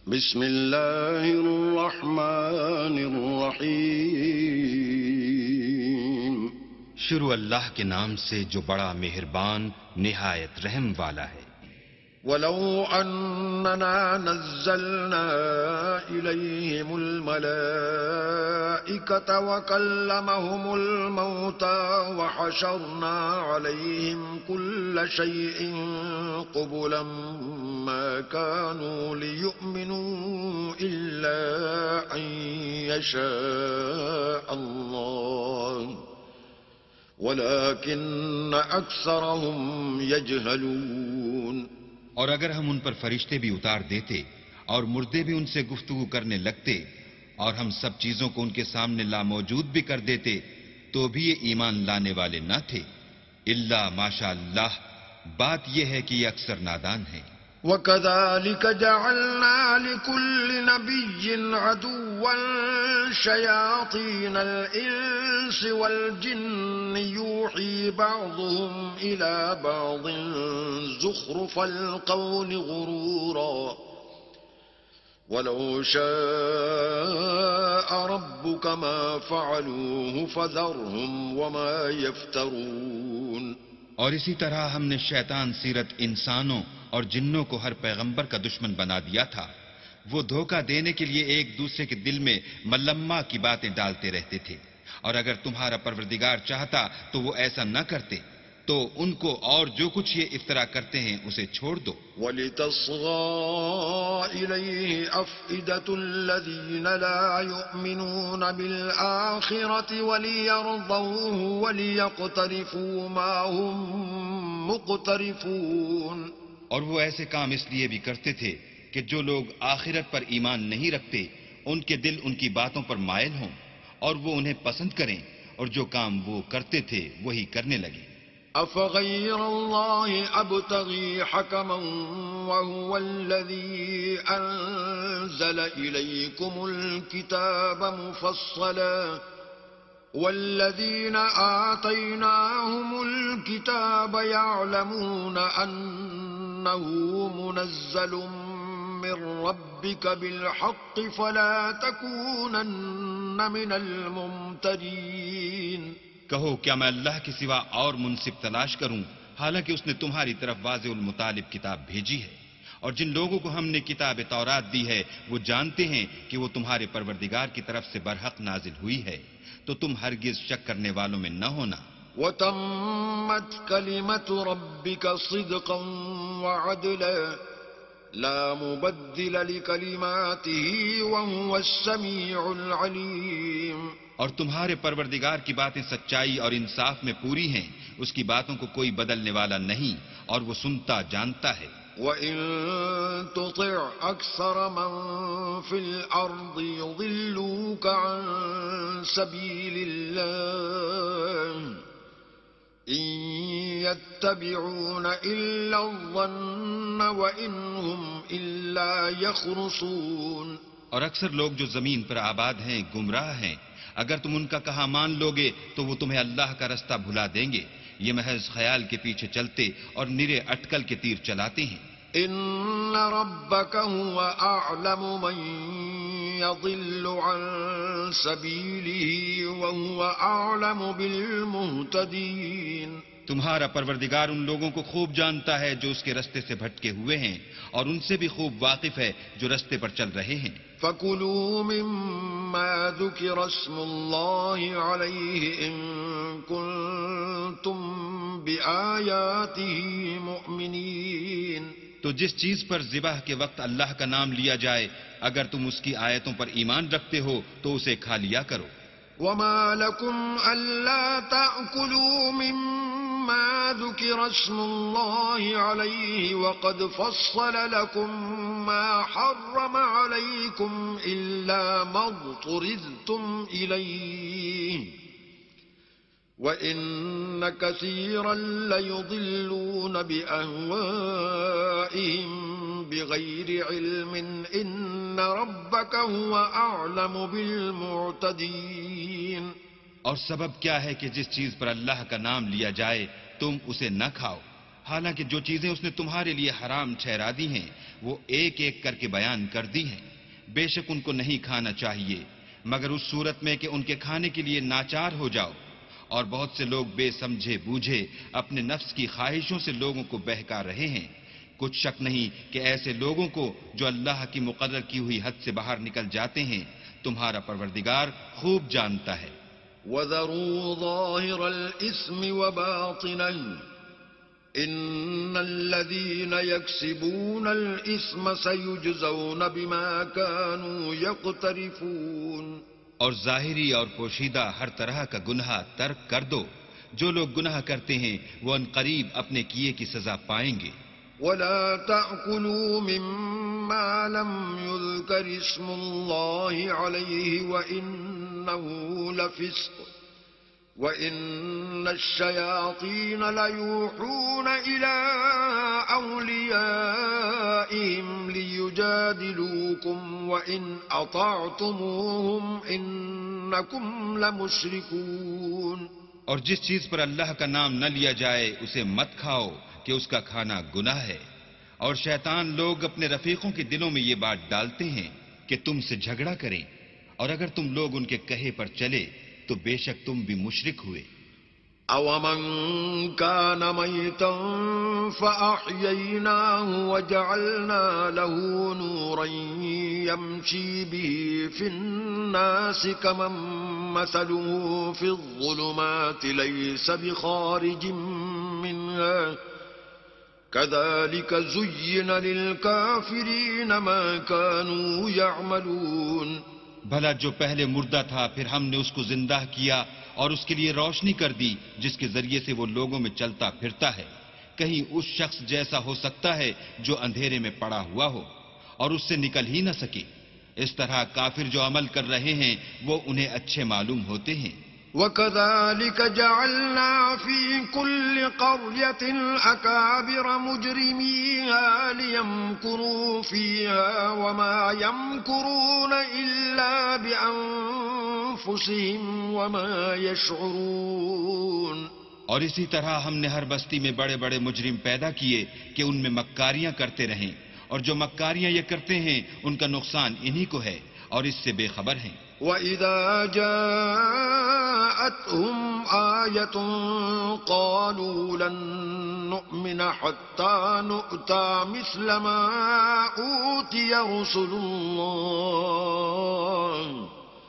بسم اللہ الرحمن الرحیم. شروع اللہ کے نام سے جو بڑا مہربان نہایت رحم والا ہے. وَلَوْ أَنَّنَا نَزَّلْنَا إِلَيْهِمُ الْمَلَائِكَةَ وَكَلَّمَهُمُ الْمَوْتَى وَحَشَرْنَا عَلَيْهِمْ كُلَّ شَيْءٍ قُبُلًا مَا كَانُوا لِيُؤْمِنُوا إِلَّا أَن يَشَاءَ اللَّهُ وَلَكِنَّ أَكْثَرَهُمْ يَجْهَلُونَ. اور اگر ہم ان پر فرشتے بھی اتار دیتے اور مردے بھی ان سے گفتگو کرنے لگتے اور ہم سب چیزوں کو ان کے سامنے لاموجود بھی کر دیتے تو بھی یہ ایمان لانے والے نہ تھے الا ماشاء اللہ. بات یہ ہے کہ یہ اکثر نادان ہیں. وَكَذَلِكَ جَعَلْنَا لِكُلِّ نَبِيٍّ عَدُوًّا شَيَاطِينَ الْإِنسِ وَالْجِنِّ يُوحِي بَعْضُهُمْ إِلَى بَعْضٍ زُخْرُفَ الْقَوْلِ غُرُورًا وَلَوْ شَاءَ رَبُّكَ مَا فَعَلُوهُ فَذَرْهُمْ وَمَا يَفْتَرُونَ. اور اسی طرح ہم نے شیطان سیرت انسانوں اور جنوں کو ہر پیغمبر کا دشمن بنا دیا تھا. وہ دھوکہ دینے کے لیے ایک دوسرے کے دل میں ملمہ کی باتیں ڈالتے رہتے تھے، اور اگر تمہارا پروردگار چاہتا تو وہ ایسا نہ کرتے. تو ان کو اور جو کچھ یہ افطرا کرتے ہیں اسے چھوڑ دو. وَلِتَصْغَىٰ إِلَيْهِ أَفْئِدَةُ الَّذِينَ لَا يُؤْمِنُونَ بِالْآخِرَةِ وَلِيَرْضَوْهُ وَلِيَقْتَرِفُوا مَا هُمْ مُقْتَرِفُونَ. اور وہ ایسے کام اس لیے بھی کرتے تھے کہ جو لوگ آخرت پر ایمان نہیں رکھتے ان کے دل ان کی باتوں پر مائل ہوں اور وہ انہیں پسند کریں، اور جو کام وہ کرتے تھے وہی کرنے لگے. أَفَغَيْرَ اللَّهِ أَبْتَغِي حَكَمًا وَهُوَ الَّذِي أَنزَلَ إِلَيْكُمُ الْكِتَابَ مُفَصَّلًا وَالَّذِينَ آتَيْنَاهُمُ الْكِتَابَ يَعْلَمُونَ أَنَّهُ مُنَزَّلٌ مِّن رَّبِّكَ بِالْحَقِّ فَلَا تَكُونَنَّ مِنَ الْمُمْتَرِينَ. کہو کیا میں اللہ کے سوا اور منصف تلاش کروں، حالانکہ اس نے تمہاری طرف واضح المطالب کتاب بھیجی ہے. اور جن لوگوں کو ہم نے کتاب تورات دی ہے وہ جانتے ہیں کہ وہ تمہارے پروردگار کی طرف سے برحق نازل ہوئی ہے، تو تم ہرگز شک کرنے والوں میں نہ ہونا. وَتَمَّتْ كَلِمَةُ رَبِّكَ صِدْقًا وَعَدْلًا لَا مُبَدِّلَ لِكَلِمَاتِهِ وَهُوَ السَّمِيعُ الْعَلِيمُ. اور تمہارے پروردگار کی باتیں سچائی اور انصاف میں پوری ہیں، اس کی باتوں کو کوئی بدلنے والا نہیں، اور وہ سنتا جانتا ہے. وَإِن تُطِعْ أَكْثَرَ مَن فِي الْأَرْضِ يُضِلُّوكَ عَن سَبِيلِ اللَّهِ إِن يَتَّبِعُونَ إِلَّا الظَّنَّ وَإِنْ هُمْ إِلَّا يَخْرُصُونَ. اور اکثر لوگ جو زمین پر آباد ہیں گمراہ ہیں، اگر تم ان کا کہا مان لوگے تو وہ تمہیں اللہ کا رستہ بھلا دیں گے. یہ محض خیال کے پیچھے چلتے اور نرے اٹکل کے تیر چلاتے ہیں. إِنَّ رَبَّكَ هُوَ أَعْلَمُ مَن يَضِلُّ عَن سَبِيلِهِ وَهُوَ أَعْلَمُ بِالْمُهْتَدِينَ. تمہارا پروردگار ان لوگوں کو خوب جانتا ہے جو اس کے رستے سے بھٹکے ہوئے ہیں، اور ان سے بھی خوب واقف ہے جو رستے پر چل رہے ہیں. فَكُلُوا مِمَّا ذُكِرَ اسْمُ اللَّهِ عَلَيْهِ إِن كُنتُم بِآيَاتِهِ مُؤْمِنِينَ. تو جس چیز پر ذبح کے وقت اللہ کا نام لیا جائے اگر تم اس کی آیتوں پر ایمان رکھتے ہو تو اسے کھا لیا کرو. وَمَا لَكُمْ أَلَّا تَأْكُلُوا مِمَّا ذُكِرَ اسْمُ اللَّهِ عَلَيْهِ وَقَدْ فَصَّلَ لَكُم مَّا حَرَّمَ عَلَيْكُمْ إِلَّا مَا اضْطُرِرْتُمْ إِلَيْهِ وَإِنَّ كَثِيرًا لَّيُضِلُّونَ بِأَهْوَائِهِم بِغَيْرِ عِلْمٍ إِنَّ رَبَّكَ هُوَ أَعْلَمُ بِالْمُعْتَدِينَ. اور سبب کیا ہے کہ جس چیز پر اللہ کا نام لیا جائے تم اسے نہ کھاؤ، حالانکہ جو چیزیں اس نے تمہارے لیے حرام ٹھہرا دی ہیں وہ ایک ایک کر کے بیان کر دی ہیں. بے شک ان کو نہیں کھانا چاہیے مگر اس صورت میں کہ ان کے کھانے کے لیے ناچار ہو جاؤ. اور بہت سے لوگ بے سمجھے بوجھے اپنے نفس کی خواہشوں سے لوگوں کو بہکا رہے ہیں. کچھ شک نہیں کہ ایسے لوگوں کو جو اللہ کی مقرر کی ہوئی حد سے باہر نکل جاتے ہیں تمہارا پروردگار خوب جانتا ہے. وَذَرُوا ظَاهِرَ الْإِثْمِ وَبَاطِنَهُ إِنَّ الَّذِينَ يَكْسِبُونَ الْإِثْمَ سَيُجْزَوْنَ بِمَا كَانُوا يَقْتَرِفُونَ. اور ظاہری اور پوشیدہ ہر طرح کا گناہ ترک کر دو. جو لوگ گناہ کرتے ہیں وہ ان قریب اپنے کیے کی سزا پائیں گے. وَلَا تَأْكُلُوا مِمَّا لَمْ يُذْكَرِ اسْمُ اللَّهِ عَلَيْهِ وَإِنَّهُ لَفِسْقٌ وَإِنَّ الشَّيَاطِينَ لَيُوحُونَ إِلَىٰ أَوْلِيَائِهِمْ لِيُجَادِلُوكُمْ وَإِنْ أَطَعْتُمُوهُمْ إِنَّكُمْ لَمُشْرِكُونَ. اور جس چیز پر اللہ کا نام نہ لیا جائے اسے مت کھاؤ کہ اس کا کھانا گناہ ہے. اور شیطان لوگ اپنے رفیقوں کے دلوں میں یہ بات ڈالتے ہیں کہ تم سے جھگڑا کریں اور اگر تم لوگ ان کے کہے پر چلے تو بے شک تم بھی مشرک ہوئے. أَوَمَنْ كَانَ مَيْتًا فَأَحْيَيْنَاهُ وَجَعَلْنَا لَهُ نُورًا يَمْشِي بِهِ فِي النَّاسِ كَمَنْ مَثَلُهُ فِي الظُّلُمَاتِ لَيْسَ بِخَارِجٍ مِّنْهَا كَذَلِكَ زُيِّنَ لِلْكَافِرِينَ مَا كَانُوا يَعْمَلُونَ. بھلا جو پہلے مردہ تھا پھر ہم نے اس کو زندہ کیا اور اس کے لیے روشنی کر دی جس کے ذریعے سے وہ لوگوں میں چلتا پھرتا ہے. کہیں اس شخص جیسا ہو سکتا ہے جو اندھیرے میں پڑا ہوا ہو اور اس سے نکل ہی نہ سکے. اس طرح کافر جو عمل کر رہے ہیں وہ انہیں اچھے معلوم ہوتے ہیں. وَكَذَلِكَ جَعَلْنَا فِي كُلِّ قَرْيَةٍ أَكَابِرَ مُجْرِمِيهَا لِيَمْكُرُوا فِيهَا وَمَا يَمْكُرُونَ إِلَّا بِأَنفُسِهِمْ وَمَا يَشْعُرُونَ. اور اسی طرح ہم نے ہر بستی میں بڑے بڑے مجرم پیدا کیے کہ ان میں مکاریاں کرتے رہیں اور جو مکاریاں یہ کرتے ہیں ان کا نقصان انہی کو ہے اور اس سے بے خبر ہیں. وَإِذَا جَاءَتْهُمْ آيَةٌ قَالُوا لَن نُّؤْمِنَ حَتَّىٰ نُؤْتَىٰ مِثْلَ مَا أُوتِيَ رُسُلُ اللَّهِ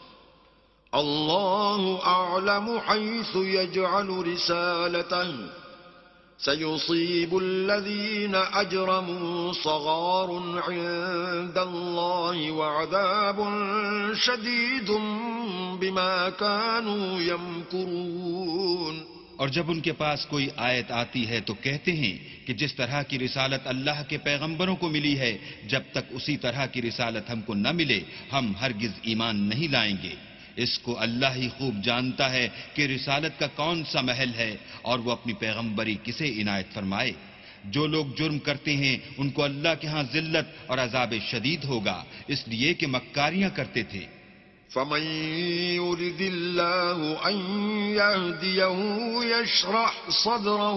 اللَّهُ أَعْلَمُ حَيْثُ يَجْعَلُ رِسَالَتَهُ سَيُصِيبُ الَّذِينَ أَجْرَمُوا صَغَارٌ عِندَ اللَّهِ وَعَذَابٌ شَدِيدٌ بِمَا كَانُوا يَمْكُرُونَ. اور جب ان کے پاس کوئی آیت آتی ہے تو کہتے ہیں کہ جس طرح کی رسالت اللہ کے پیغمبروں کو ملی ہے جب تک اسی طرح کی رسالت ہم کو نہ ملے ہم ہرگز ایمان نہیں لائیں گے. اس کو اللہ ہی خوب جانتا ہے کہ رسالت کا کون سا محل ہے اور وہ اپنی پیغمبری کسے عنایت فرمائے. جو لوگ جرم کرتے ہیں ان کو اللہ کے ہاں ذلت اور عذاب شدید ہوگا اس لیے کہ مکاریاں کرتے تھے. فَمَن يُرِدِ اللَّهُ أَن يَهْدِيَهُ يَشْرَحْ صَدْرَهُ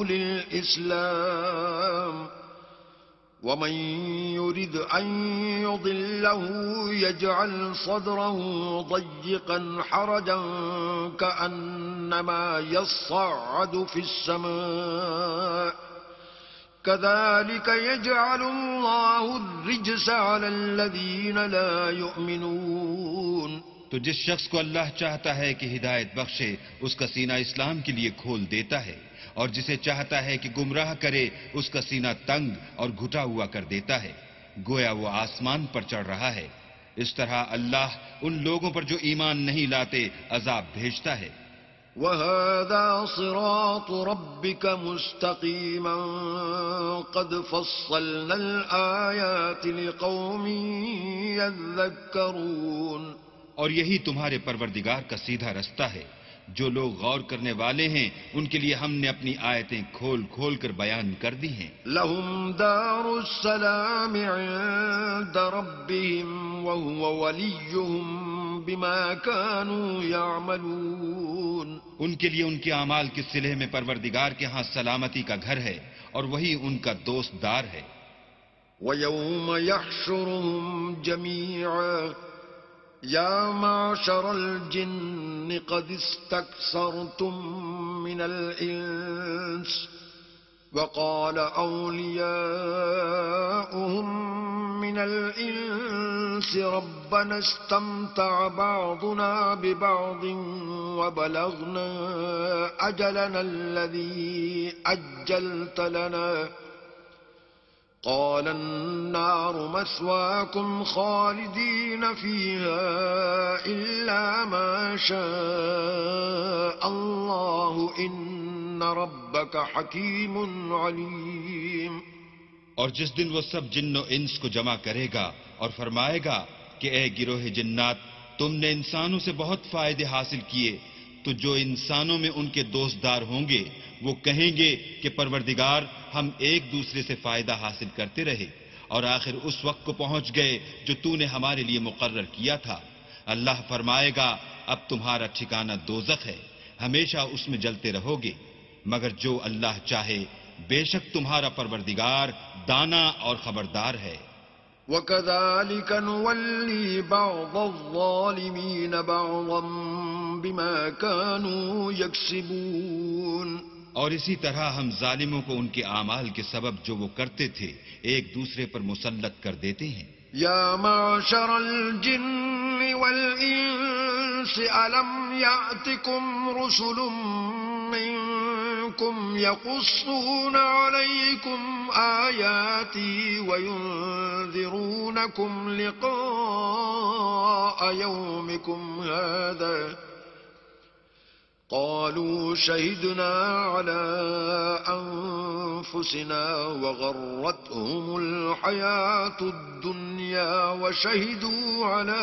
لِلْإِسْلَامِ وَمَن يُرِدْ أَن يُضِلَّهُ يَجْعَلْ صَدْرَهُ ضَيِّقًا حَرَجًا كَأَنَّمَا يَصَّعَّدُ فِي السَّمَاءِ كَذَلِكَ يَجْعَلُ اللَّهُ الرِّجْسَ عَلَى الَّذِينَ لَا يُؤْمِنُونَ. تو جس شخص کو اللہ چاہتا ہے کہ ہدایت بخشے اس کا سینہ اسلام کے لیے کھول دیتا ہے اور جسے چاہتا ہے کہ گمراہ کرے اس کا سینہ تنگ اور گھٹا ہوا کر دیتا ہے گویا وہ آسمان پر چڑھ رہا ہے. اس طرح اللہ ان لوگوں پر جو ایمان نہیں لاتے عذاب بھیجتا ہے. وَهَذَا صِرَاطُ رَبِّكَ مُسْتَقِيمًا قَدْ فَصَّلْنَا الْآيَاتِ لِقَوْمٍ يَذَّكَّرُونَ. اور یہی تمہارے پروردگار کا سیدھا رستہ ہے. جو لوگ غور کرنے والے ہیں ان کے لیے ہم نے اپنی آیتیں کھول کھول کر بیان کر دی ہیں. لَهُمْ دَارُ السَّلَامِ عِندَ رَبِّهِمْ وَهُوَ وَلِيُّهُمْ بما كانوا يعملون ان کے لیے ان کے اعمال کے صلح میں پروردگار کے ہاں سلامتی کا گھر ہے اور وہی ان کا دوست دار ہے. ويوم يحشرهم جميعا يا معشر الجن قد استكثرتم من الإنس وقال أولياؤهم من الإنس ربنا استمتع بعضنا ببعض وبلغنا أجلنا الذي أجلت لنا قال النار مثواكم خالدين فيها إلا ما شاء الله إن ربك حكيم عليم. اور جس دن وہ سب جن و انس کو جمع کرے گا اور فرمائے گا کہ اے گروہ جنات، تم نے انسانوں سے بہت فائدے حاصل کیے، تو جو انسانوں میں ان کے دوستدار ہوں گے وہ کہیں گے کہ پروردگار ہم ایک دوسرے سے فائدہ حاصل کرتے رہے اور آخر اس وقت کو پہنچ گئے جو تو نے ہمارے لیے مقرر کیا تھا. اللہ فرمائے گا اب تمہارا ٹھکانہ دوزخ ہے، ہمیشہ اس میں جلتے رہو گے، مگر جو اللہ چاہے، بے شک تمہارا پروردگار دانا اور خبردار ہے. وَكَذَلِكَ نُوَلِّي بَعْضَ الظَّالِمِينَ بَعْضًا بِمَا كَانُوا يَكْسِبُونَ. اور اسی طرح ہم ظالموں کو ان کے اعمال کے سبب جو وہ کرتے تھے ایک دوسرے پر مسلط کر دیتے ہیں. يَا مَعْشَرَ الْجِنِّ وَالْإِنسِ أَلَمْ يَأْتِكُمْ رُسُلٌ منكم يقصون عليكم آياتي وينذرونكم لقاء يومكم هذا قالوا شهدنا على أنفسنا وغرتهم الحياة الدنيا وشهدوا على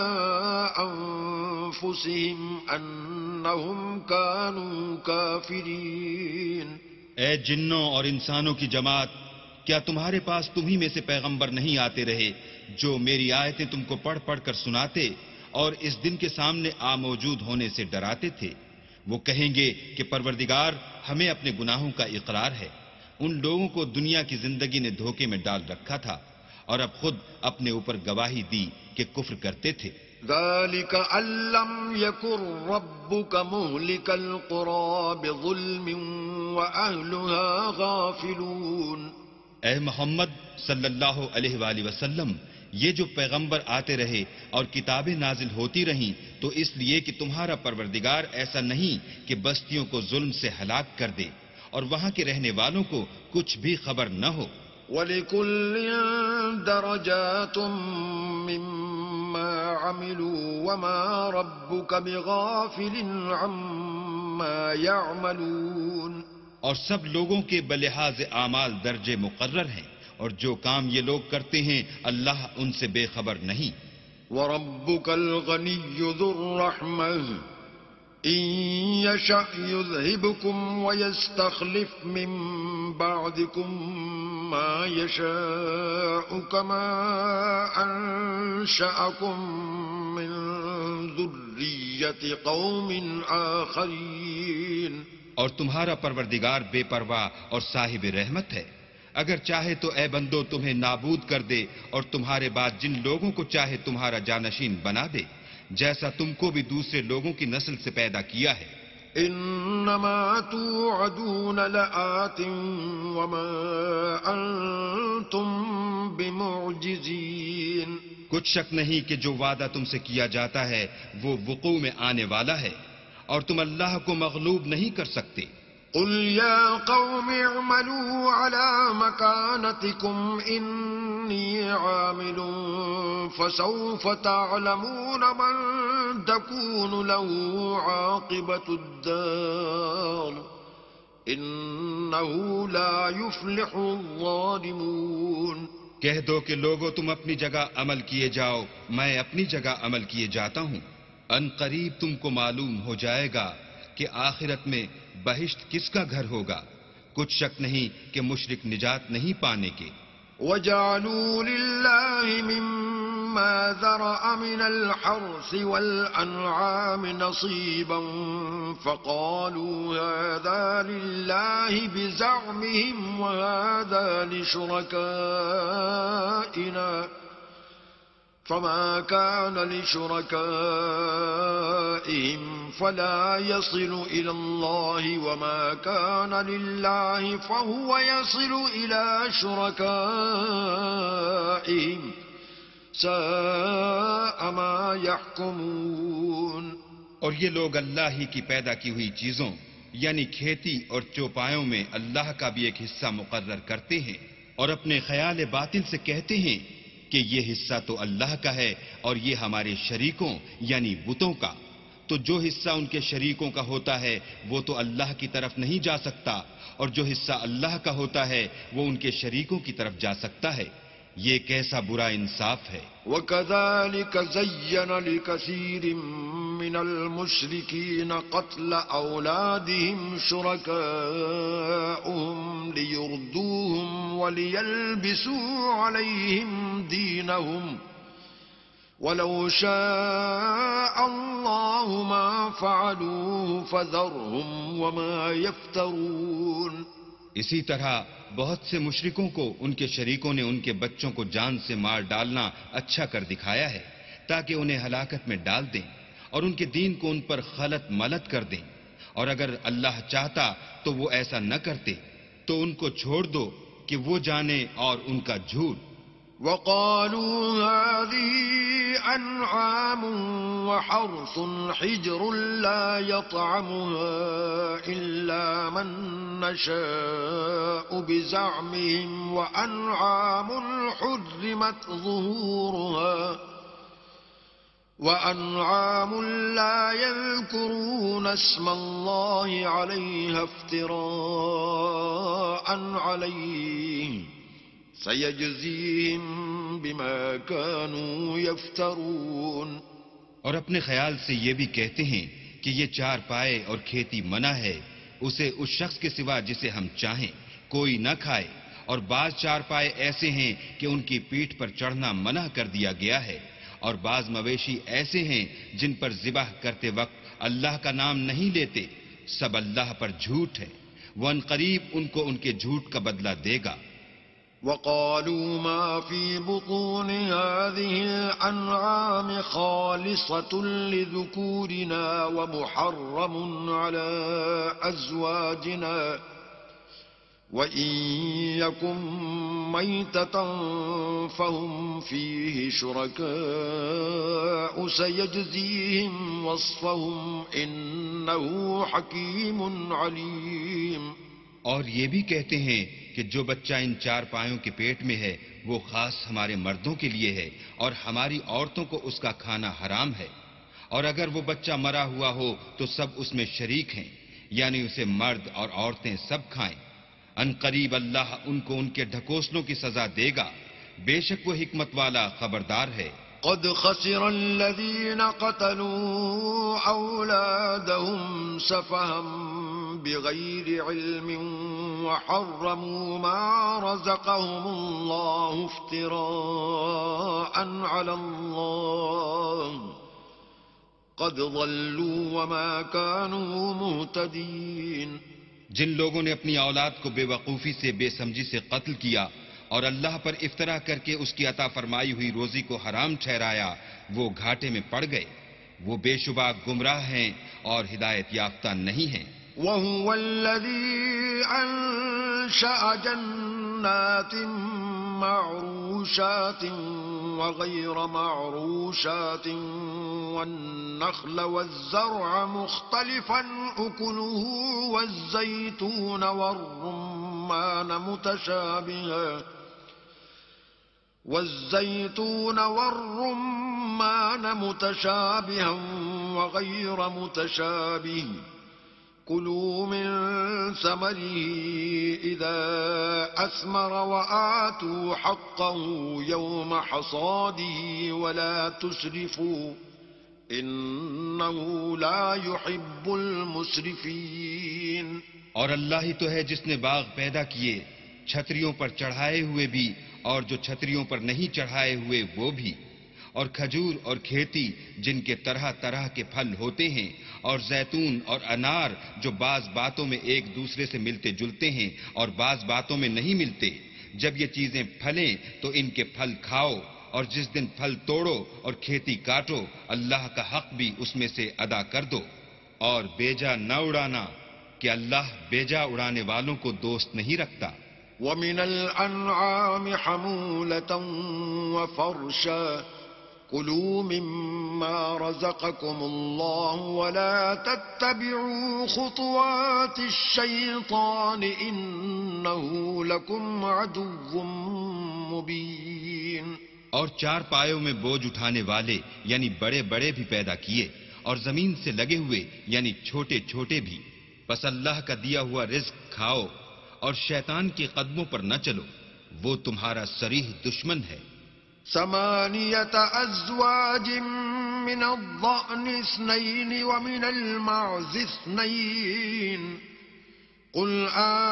أنفسهم أنهم كانوا كافرين. اے جنوں اور انسانوں کی جماعت، کیا تمہارے پاس تمہیں میں سے پیغمبر نہیں آتے رہے جو میری آیتیں تم کو پڑھ پڑھ کر سناتے اور اس دن کے سامنے موجود ہونے سے ڈراتے تھے؟ وہ کہیں گے کہ پروردگار ہمیں اپنے گناہوں کا اقرار ہے، ان لوگوں کو دنیا کی زندگی نے دھوکے میں ڈال رکھا تھا اور اب خود اپنے اوپر گواہی دی کہ کفر کرتے تھے. ذلك أن لم يكن ربك مهلك القرى بظلم وأهلها غافلون. اے محمد صلی اللہ علیہ وآلہ وسلم، یہ جو پیغمبر آتے رہے اور کتابیں نازل ہوتی رہیں تو اس لیے کہ تمہارا پروردگار ایسا نہیں کہ بستیوں کو ظلم سے ہلاک کر دے اور وہاں کے رہنے والوں کو کچھ بھی خبر نہ ہو. وَلِكُلٍّ دَرَجَاتٌ مِّمَّا عَمِلُوا وَمَا رَبُّكَ بِغَافِلٍ عَمَّا يَعْمَلُونَ. اور سب لوگوں کے بلحاظ اعمال درجے مقرر ہیں اور جو کام یہ لوگ کرتے ہیں اللہ ان سے بے خبر نہیں. وَرَبُّكَ الْغَنِيُّ ذُو الرَّحْمَةِ إِن يَشَأْ يُذْهِبْكُمْ وَيَسْتَخْلِفْ مِن بَعْدِكُم مَّا يَشَاءُ كَمَا أَنشَأَكُم مِّن ذُرِّيَّةِ قَوْمٍ آخَرِينَ. اور تمہارا پروردگار بے پرواہ اور صاحب رحمت ہے، اگر چاہے تو اے بندو تمہیں نابود کر دے اور تمہارے بعد جن لوگوں کو چاہے تمہارا جانشین بنا دے، جیسا تم کو بھی دوسرے لوگوں کی نسل سے پیدا کیا ہے. انما توعدون لآت وما انتم بمعجزین. کچھ شک نہیں کہ جو وعدہ تم سے کیا جاتا ہے وہ وقوع میں آنے والا ہے اور تم اللہ کو مغلوب نہیں کر سکتے. قل يا قوم اعملوا على مكانتكم إني عامل فسوف تعلمون من تكون له عاقبة الدار إنه لا يفلح الظالمون. کہہ دو کہ لوگو تم اپنی جگہ عمل کیے جاؤ، میں اپنی جگہ عمل کیے جاتا ہوں. ان قریب تم کو معلوم ہو جائے گا کہ آخرت میں بہشت کس کا گھر ہوگا. کچھ شک نہیں کہ مشرک نجات نہیں پانے کے. وَجَعَلُوا لِلَّهِ مِمَّا مما ذرأ من الحرث والأنعام نصيبا فقالوا هذا لله بزعمهم وهذا لشركائنا فما كان لشركائهم فلا يصل إلى الله وما كان لله فهو يصل إلى شركائهم ساء ما يحكمون. اور یہ لوگ اللہ ہی کی پیدا کی ہوئی چیزوں یعنی کھیتی اور چوپایوں میں اللہ کا بھی ایک حصہ مقرر کرتے ہیں اور اپنے خیال باطل سے کہتے ہیں کہ یہ حصہ تو اللہ کا ہے اور یہ ہمارے شریکوں یعنی بتوں کا. تو جو حصہ ان کے شریکوں کا ہوتا ہے وہ تو اللہ کی طرف نہیں جا سکتا اور جو حصہ اللہ کا ہوتا ہے وہ ان کے شریکوں کی طرف جا سکتا ہے. یہ کیسا برا انصاف ہے. وَكَذَلِكَ زَيَّنَ لِكَثِيرٍ مِّنَ الْمُشْرِكِينَ قَتْلَ أَوْلَادِهِمْ شُرَكَاؤُهُمْ لِيُرْدُوهُمْ وَلِيَلْبِسُوا عَلَيْهِمْ دِينَهُمْ وَلَوْ شَاءَ اللَّهُ مَا فَعَلُوهُ فَذَرْهُمْ وَمَا يَفْتَرُونَ. اسی طرح بہت سے مشرکوں کو ان کے شریکوں نے ان کے بچوں کو جان سے مار ڈالنا اچھا کر دکھایا ہے تاکہ انہیں ہلاکت میں ڈال دیں اور ان کے دین کو ان پر خلط ملت کر دیں. اور اگر اللہ چاہتا تو وہ ایسا نہ کرتے. تو ان کو چھوڑ دو کہ وہ جانے اور ان کا جھوٹ. وقالوا هذه أنعام وحرث حجر لا يطعمها إلا من نشاء بزعمهم وأنعام لا يذكرون اسم الله عليها افتراء عليه سيجزيهم بما كانوا يفترون. اور اپنے خیال سے یہ بھی کہتے ہیں کہ یہ چار پائے اور کھیتی منع ہے اسے اس شخص کے سوا جسے ہم چاہیں کوئی نہ کھائے. اور بعض چار پائے ایسے ہیں کہ ان کی پیٹھ پر چڑھنا منع کر دیا گیا ہے. اور بعض مویشی ایسے ہیں جن پر ذبح کرتے وقت اللہ کا نام نہیں لیتے. سب اللہ پر جھوٹ ہے. وہ ان قریب ان کو ان کے جھوٹ کا بدلہ دے گا. وقالوا ما في بطون هذه الأنعام خالصة لذكورنا ومحرم على أزواجنا وإن يكن ميتة فهم فيه شركاء سيجزيهم وصفهم إنه حكيم عليم. اور یہ بھی کہتے ہیں کہ جو بچہ ان چار پایوں کے پیٹ میں ہے وہ خاص ہمارے مردوں کے لیے ہے اور ہماری عورتوں کو اس کا کھانا حرام ہے. اور اگر وہ بچہ مرا ہوا ہو تو سب اس میں شریک ہیں یعنی اسے مرد اور عورتیں سب کھائیں. ان قریب اللہ ان کو ان کے ڈھکوسلوں کی سزا دے گا. بے شک وہ حکمت والا خبردار ہے. قد خسر الذين قتلوا أولادهم سفها بغير علم وحرموا ما رزقهم الله افتراء على الله قد ضلوا وما كانوا مهتدين. جن لوگوں نے اپنی اولاد کو بے وقوفی سے بے سمجھی سے قتل کیا اور اللہ پر افطرا کر کے اس کی عطا فرمائی ہوئی روزی کو حرام ٹھہرایا وہ گھاٹے میں پڑ گئے. وہ بے شبہ گمراہ ہیں اور ہدایت یافتہ نہیں ہیں. وَهُوَ الَّذِي أَنشَأَ جَنَّاتٍ مَّعْرُوشَاتٍ وَغَيْرَ مَعْرُوشَاتٍ وَالنَّخْلَ وَالزَّرْعَ مُخْتَلِفًا أُكُلُهُ وَالزَّيْتُونَ والرمان متشابها وغير متشابه كلوا من ثمره إذا أثمر وآتوا حقه يوم حصاده ولا تسرفوا إنه لا يحب المسرفين. اور اللہ ہی تو ہے جس نے باغ پیدا کیے چھتریوں پر چڑھائے ہوئے بھی اور جو چھتریوں پر نہیں چڑھائے ہوئے وہ بھی. اور کھجور اور کھیتی جن کے طرح طرح کے پھل ہوتے ہیں، اور زیتون اور انار جو بعض باتوں میں ایک دوسرے سے ملتے جلتے ہیں اور بعض باتوں میں نہیں ملتے، جب یہ چیزیں پھلیں تو ان کے پھل کھاؤ، اور جس دن پھل توڑو اور کھیتی کاٹو، اللہ کا حق بھی اس میں سے ادا کر دو، اور بیجا نہ اڑانا کہ اللہ بیجا اڑانے والوں کو دوست نہیں رکھتا۔ وَمِنَ الْأَنْعَامِ حَمُولَةً وَفَرْشًا كُلُوا مِمَّا رَزَقَكُمُ اللَّهُ وَلَا تَتَّبِعُوا خُطُوَاتِ الشَّيْطَانِ إِنَّهُ لَكُمْ عَدُوٌّ مُبِينٌ۔ اور چار پایوں میں بوجھ اٹھانے والے یعنی بڑے بڑے بھی پیدا کیے، اور زمین سے لگے ہوئے یعنی چھوٹے چھوٹے بھی، بس اللہ کا دیا ہوا رزق کھاؤ اور شیطان کے قدموں پر نہ چلو، وہ تمہارا صریح دشمن ہے۔ ثمانية أزواج من الضأن اثنين ومن المعز اثنين قل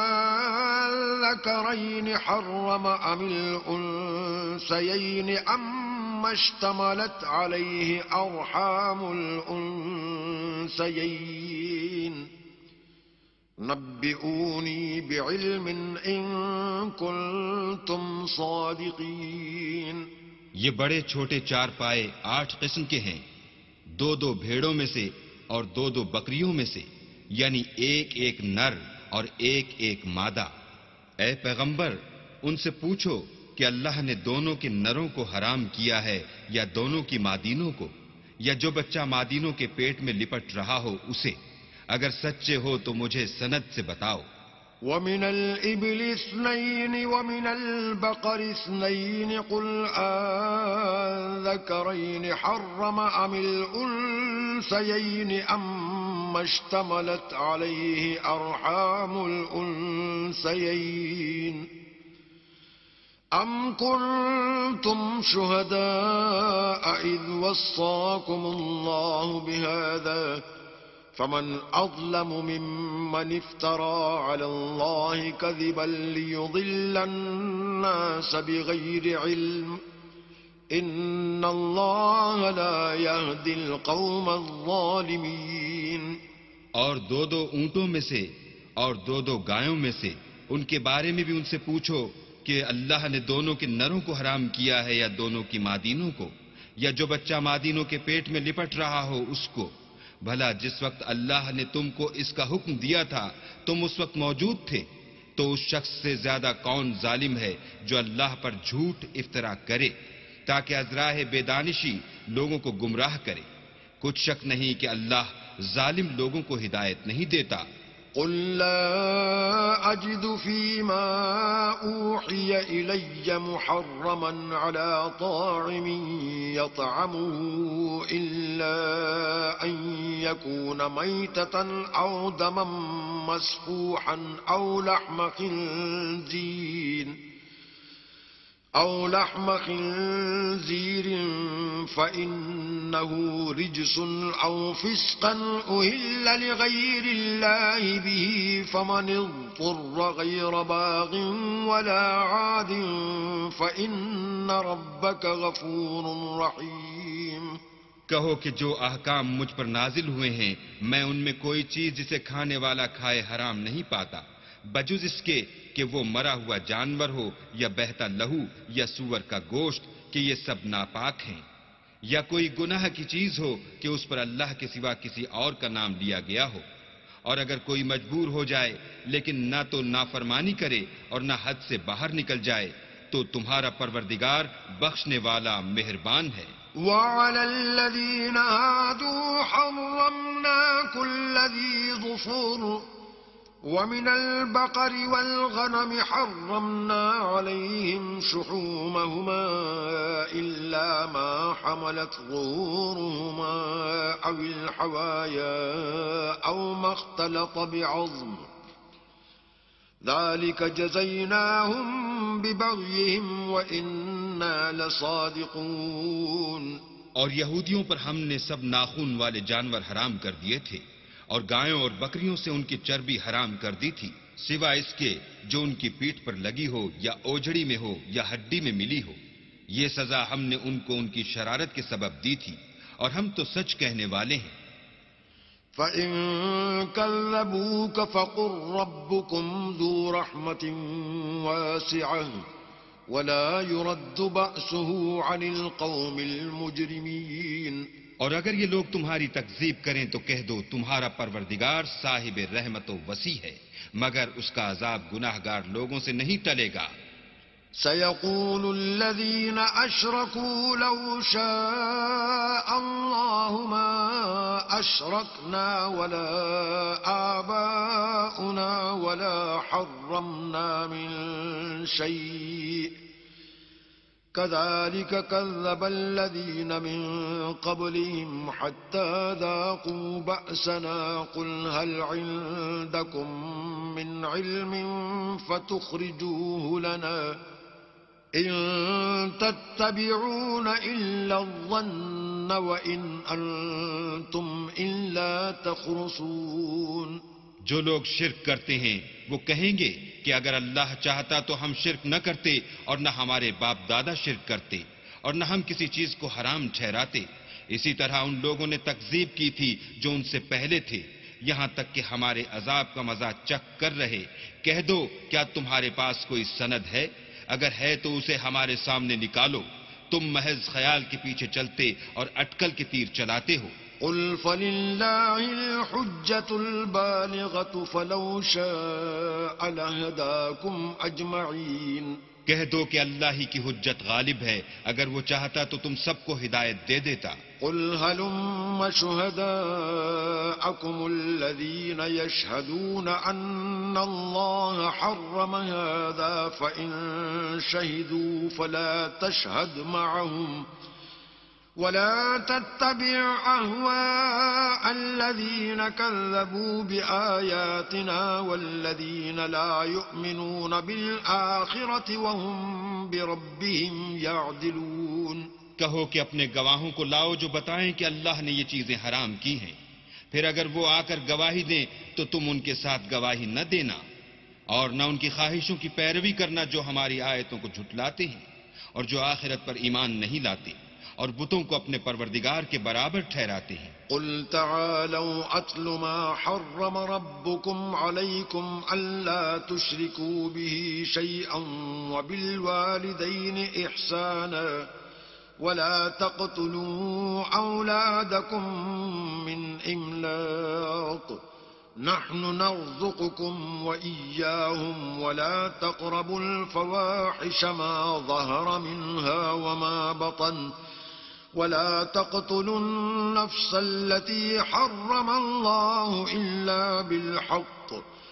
أذكرين حرم أم الأنثيين أم اشتملت عليه أرحام الأنثيين نبئوني بعلم إن كنتم صادقين۔ یہ بڑے چھوٹے چار پائے 8 قسم کے ہیں، 2 بھیڑوں میں سے اور 2 بکریوں میں سے، یعنی ایک نر اور ایک مادہ۔ اے پیغمبر، ان سے پوچھو کہ اللہ نے دونوں کے نروں کو حرام کیا ہے یا دونوں کی مادینوں کو، یا جو بچہ مادینوں کے پیٹ میں لپٹ رہا ہو اسے، اگر سچے ہو تو مجھے سند سے بتاؤ۔ وَمِنَ الْإِبِلِ اثْنَيْنِ وَمِنَ الْبَقَرِ اثْنَيْنِ قُلْ أَذَكَرَيْنِ حَرَّمَ أَمِ الْأُنثَيَيْنِ أَمَّ اشْتَمَلَتْ عَلَيْهِ أَرْحَامُ الْأُنثَيَيْنِ أَمْ كُنتُمْ شُهَدَاءَ إِذْ وَصَّاكُمُ اللَّهُ بِهَذَا فمن أظلم ممن افترى على الله كذبا ليضل الناس بغير علم إن الله لا يهدي القوم الظالمين۔ اور 2 اونٹوں میں سے اور 2 گایوں میں سے ان کے بارے میں بھی ان سے پوچھو کہ اللہ نے دونوں کے نروں کو حرام کیا ہے یا دونوں کی مادینوں کو، یا جو بچہ مادینوں کے پیٹ میں لپٹ رہا ہو اس کو۔ بھلا جس وقت اللہ نے تم کو اس کا حکم دیا تھا تم اس وقت موجود تھے، تو اس شخص سے زیادہ کون ظالم ہے جو اللہ پر جھوٹ افترا کرے تاکہ از راہ بے دانشی لوگوں کو گمراہ کرے۔ کچھ شک نہیں کہ اللہ ظالم لوگوں کو ہدایت نہیں دیتا۔ قل لا أجد فيما أوحي إلي محرما على طاعم يطعمه إلا أن يكون ميتة أو دما مسفوحا أو لحم خنزير فإنه رجس أو فسقا أهل لغير الله به فمن اضطر غير باغ ولا عاد فإن ربك غفور رحيم۔ کہو کہ جو احکام مجھ پر نازل ہوئے ہیں میں ان میں کوئی چیز جسے کھانے والا کھائے حرام نہیں پاتا، بجز اس کے کہ وہ مرا ہوا جانور ہو یا بہتا لہو یا سور کا گوشت، کہ یہ سب ناپاک ہیں، یا کوئی گناہ کی چیز ہو کہ اس پر اللہ کے سوا کسی اور کا نام لیا گیا ہو۔ اور اگر کوئی مجبور ہو جائے لیکن نہ تو نافرمانی کرے اور نہ حد سے باہر نکل جائے تو تمہارا پروردگار بخشنے والا مہربان ہے۔ وَعَلَى الَّذِينَ هَادُوا حَرَّمْنَا كُلَّ ذِي ظُفُرٍ وَمِنَ الْبَقَرِ وَالْغَنَمِ حَرَّمْنَا عَلَيْهِمْ شُحُومَهُمَا إِلَّا مَا حَمَلَتْ ظُهُورُهُمَا أَوِ الْحَوَايَا أَوْ مَا اخْتَلَطَ بِعَظْمٍ ذَلِكَ جَزَيْنَاهُمْ بِبَغْيِهِمْ وَإِنَّا لَصَادِقُونَ۔ اور یہودیوں پر ہم نے سب ناخون والے جانور حرام کر دیے تھے، اور گایوں اور بکریوں سے ان کی چربی حرام کر دی تھی، سوا اس کے جو ان کی پیٹھ پر لگی ہو یا اوجڑی میں ہو یا ہڈی میں ملی ہو۔ یہ سزا ہم نے ان کو ان کی شرارت کے سبب دی تھی اور ہم تو سچ کہنے والے ہیں۔ فَإِن كَذَّبُوكَ فَقُل رَّبُّكُمْ ذُو رَحْمَةٍ وَاسِعَةٍ وَلَا يُرَدُّ بَأْسُهُ عَنِ الْقَوْمِ الْمُجْرِمِينَ۔ اور اگر یہ لوگ تمہاری تکذیب کریں تو کہہ دو تمہارا پروردگار صاحب رحمت و وسیع ہے، مگر اس کا عذاب گناہگار لوگوں سے نہیں ٹلے گا۔ سيقول الذين أشركوا لو شاء الله ما أشركنا ولا آباؤنا ولا حرمنا من شيء كذلك كذب الذين من قبلهم حتى ذاقوا بأسنا قل هل عندكم من علم فتخرجوه لنا إن تتبعون إلا الظن وإن أنتم إلا تخرصون۔ جو لوگ شرک کرتے ہیں وہ کہیں گے کہ اگر اللہ چاہتا تو ہم شرک نہ کرتے اور نہ ہمارے باپ دادا شرک کرتے اور نہ ہم کسی چیز کو حرام ٹھہراتے۔ اسی طرح ان لوگوں نے تکذیب کی تھی جو ان سے پہلے تھے، یہاں تک کہ ہمارے عذاب کا مزہ چکھ کر رہے۔ کہہ دو کیا تمہارے پاس کوئی سند ہے؟ اگر ہے تو اسے ہمارے سامنے نکالو۔ تم محض خیال کے پیچھے چلتے اور اٹکل کے تیر چلاتے ہو۔ قل فللہ الحجة البالغة فلو شاء لہداکم اجمعین۔ کہہ دو کہ اللہ ہی کی حجت غالب ہے، اگر وہ چاہتا تو تم سب کو ہدایت دے دیتا۔ قل هلم شهداءكم الذين يشهدون أن الله حرم هذا فإن شهدوا فلا تشهد معهم ولا تتبع أهواء الذين كذبوا بآياتنا والذين لا يؤمنون بالآخرة وهم بربهم يعدلون۔ کہو کہ اپنے گواہوں کو لاؤ جو بتائیں کہ اللہ نے یہ چیزیں حرام کی ہیں، پھر اگر وہ آ کر گواہی دیں تو تم ان کے ساتھ گواہی نہ دینا اور نہ ان کی خواہشوں کی پیروی کرنا جو ہماری آیتوں کو جھٹلاتے ہیں اور جو آخرت پر ایمان نہیں لاتے اور بتوں کو اپنے پروردگار کے برابر ٹھہراتے ہیں۔ قل تعالوا اتل ما حرم ربكم عليكم الا تشركوا به شيئا وبالوالدين احسانا ولا تقتلوا أولادكم من إملاق نحن نرزقكم وإياهم ولا تقربوا الفواحش ما ظهر منها وما بطن ولا تقتلوا النفس التي حرم الله إلا بالحق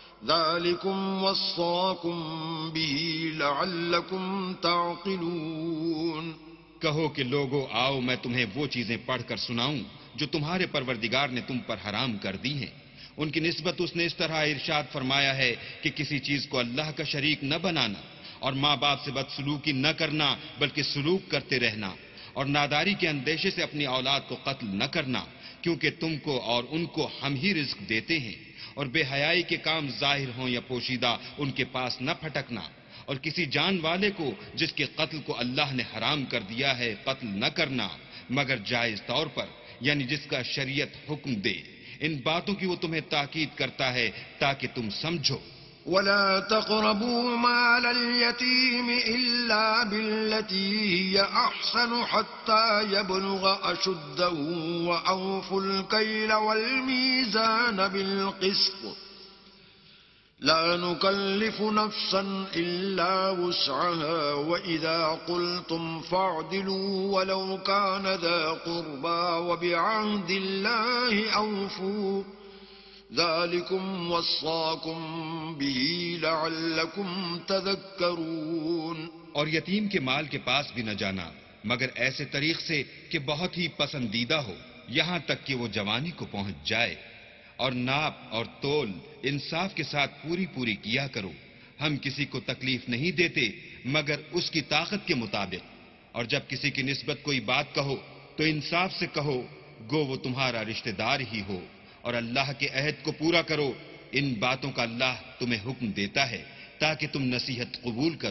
ذلكم وصاكم به لعلكم تعقلون۔ کہو کہ لوگو آؤ میں تمہیں وہ چیزیں پڑھ کر سناؤں جو تمہارے پروردگار نے تم پر حرام کر دی ہیں۔ ان کی نسبت اس نے اس طرح ارشاد فرمایا ہے کہ کسی چیز کو اللہ کا شریک نہ بنانا اور ماں باپ سے بدسلوکی نہ کرنا بلکہ سلوک کرتے رہنا اور ناداری کے اندیشے سے اپنی اولاد کو قتل نہ کرنا، کیونکہ تم کو اور ان کو ہم ہی رزق دیتے ہیں، اور بے حیائی کے کام ظاہر ہوں یا پوشیدہ ان کے پاس نہ پھٹکنا، اور کسی جان والے کو جس کے قتل کو اللہ نے حرام کر دیا ہے قتل نہ کرنا مگر جائز طور پر، یعنی جس کا شریعت حکم دے۔ ان باتوں کی وہ تمہیں تاکید کرتا ہے تاکہ تم سمجھو۔ ولا تقربوا مال اليتيم إلا بالتي هي أحسن حتى يبلغ أشده وأوفوا الكيل والميزان بالقسط لا نكلف نفسا إلا وسعها وإذا قلتم فاعدلوا ولو كان ذا قربى وبعهد الله أوفوا ذلكم وصاكم به لعلكم تذكرون۔ اور یتیم کے مال کے پاس بھی نہ جانا مگر ایسے طریق سے کہ بہت ہی پسندیدہ ہو یہاں تک کہ وہ جوانی کو پہنچ جائے، اور ناپ اور تول انصاف کے ساتھ پوری کیا کرو۔ ہم کسی کو تکلیف نہیں دیتے مگر اس کی طاقت کے مطابق، اور جب کسی کی نسبت کوئی بات کہو تو انصاف سے کہو گو وہ تمہارا رشتہ دار ہی ہو، اور اللہ کے عہد کو پورا کرو۔ ان باتوں کا اللہ تمہیں حکم دیتا ہے تاکہ تم نصیحت قبول کرو۔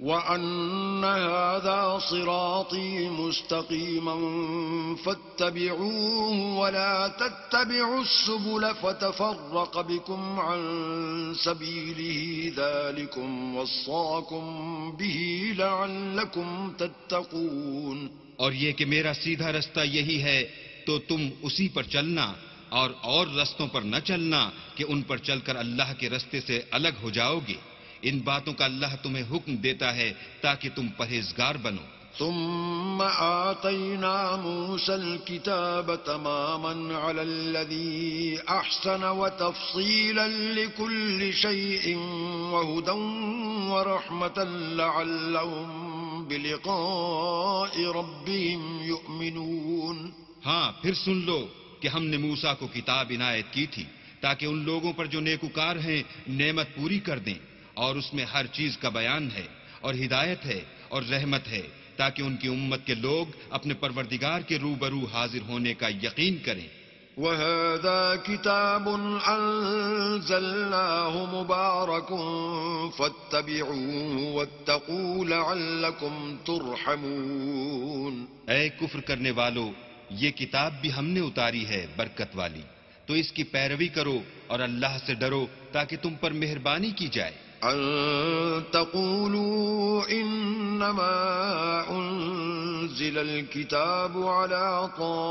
وَأَنَّ هَذَا صِرَاطِي مُسْتَقِيمًا فَاتَّبِعُوهُ وَلَا تَتَّبِعُوا السُّبُلَ فَتَفَرَّقَ بِكُمْ عَن سَبِيلِهِ ذَلِكُمْ وَصَّاكُمْ بِهِ لَعَلَّكُمْ تَتَّقُونَ۔ اور یہ کہ میرا سیدھا رستہ یہی ہے تو تم اسی پر چلنا، اور رستوں پر نہ چلنا کہ ان پر چل کر اللہ کے رستے سے الگ ہو جاؤ گے۔ ان باتوں کا اللہ تمہیں حکم دیتا ہے تاکہ تم پرہیزگار بنو۔ ثم آتينا موسى الكتاب تماما على الذي أحسن وتفصيلا لكل شيء وهدى ورحمة لعلهم بلقاء ربهم يؤمنون۔ ہاں، پھر سن لو کہ ہم نے موسیٰ کو کتاب عنایت کی تھی تاکہ ان لوگوں پر جو نیکوکار ہیں نعمت پوری کر دیں، اور اس میں ہر چیز کا بیان ہے اور ہدایت ہے اور رحمت ہے، تاکہ ان کی امت کے لوگ اپنے پروردگار کے روبرو حاضر ہونے کا یقین کریں۔ وَهَذَا كِتَابٌ أَنزَلْنَاهُ مُبَارَكٌ فَاتَّبِعُوهُ وَاتَّقُوا لَعَلَّكُمْ تُرْحَمُونَ۔ اے کفر کرنے والو، یہ کتاب بھی ہم نے اتاری ہے برکت والی، تو اس کی پیروی کرو اور اللہ سے ڈرو تاکہ تم پر مہربانی کی جائے۔ أن تقولوا إنما أنزل الكتاب على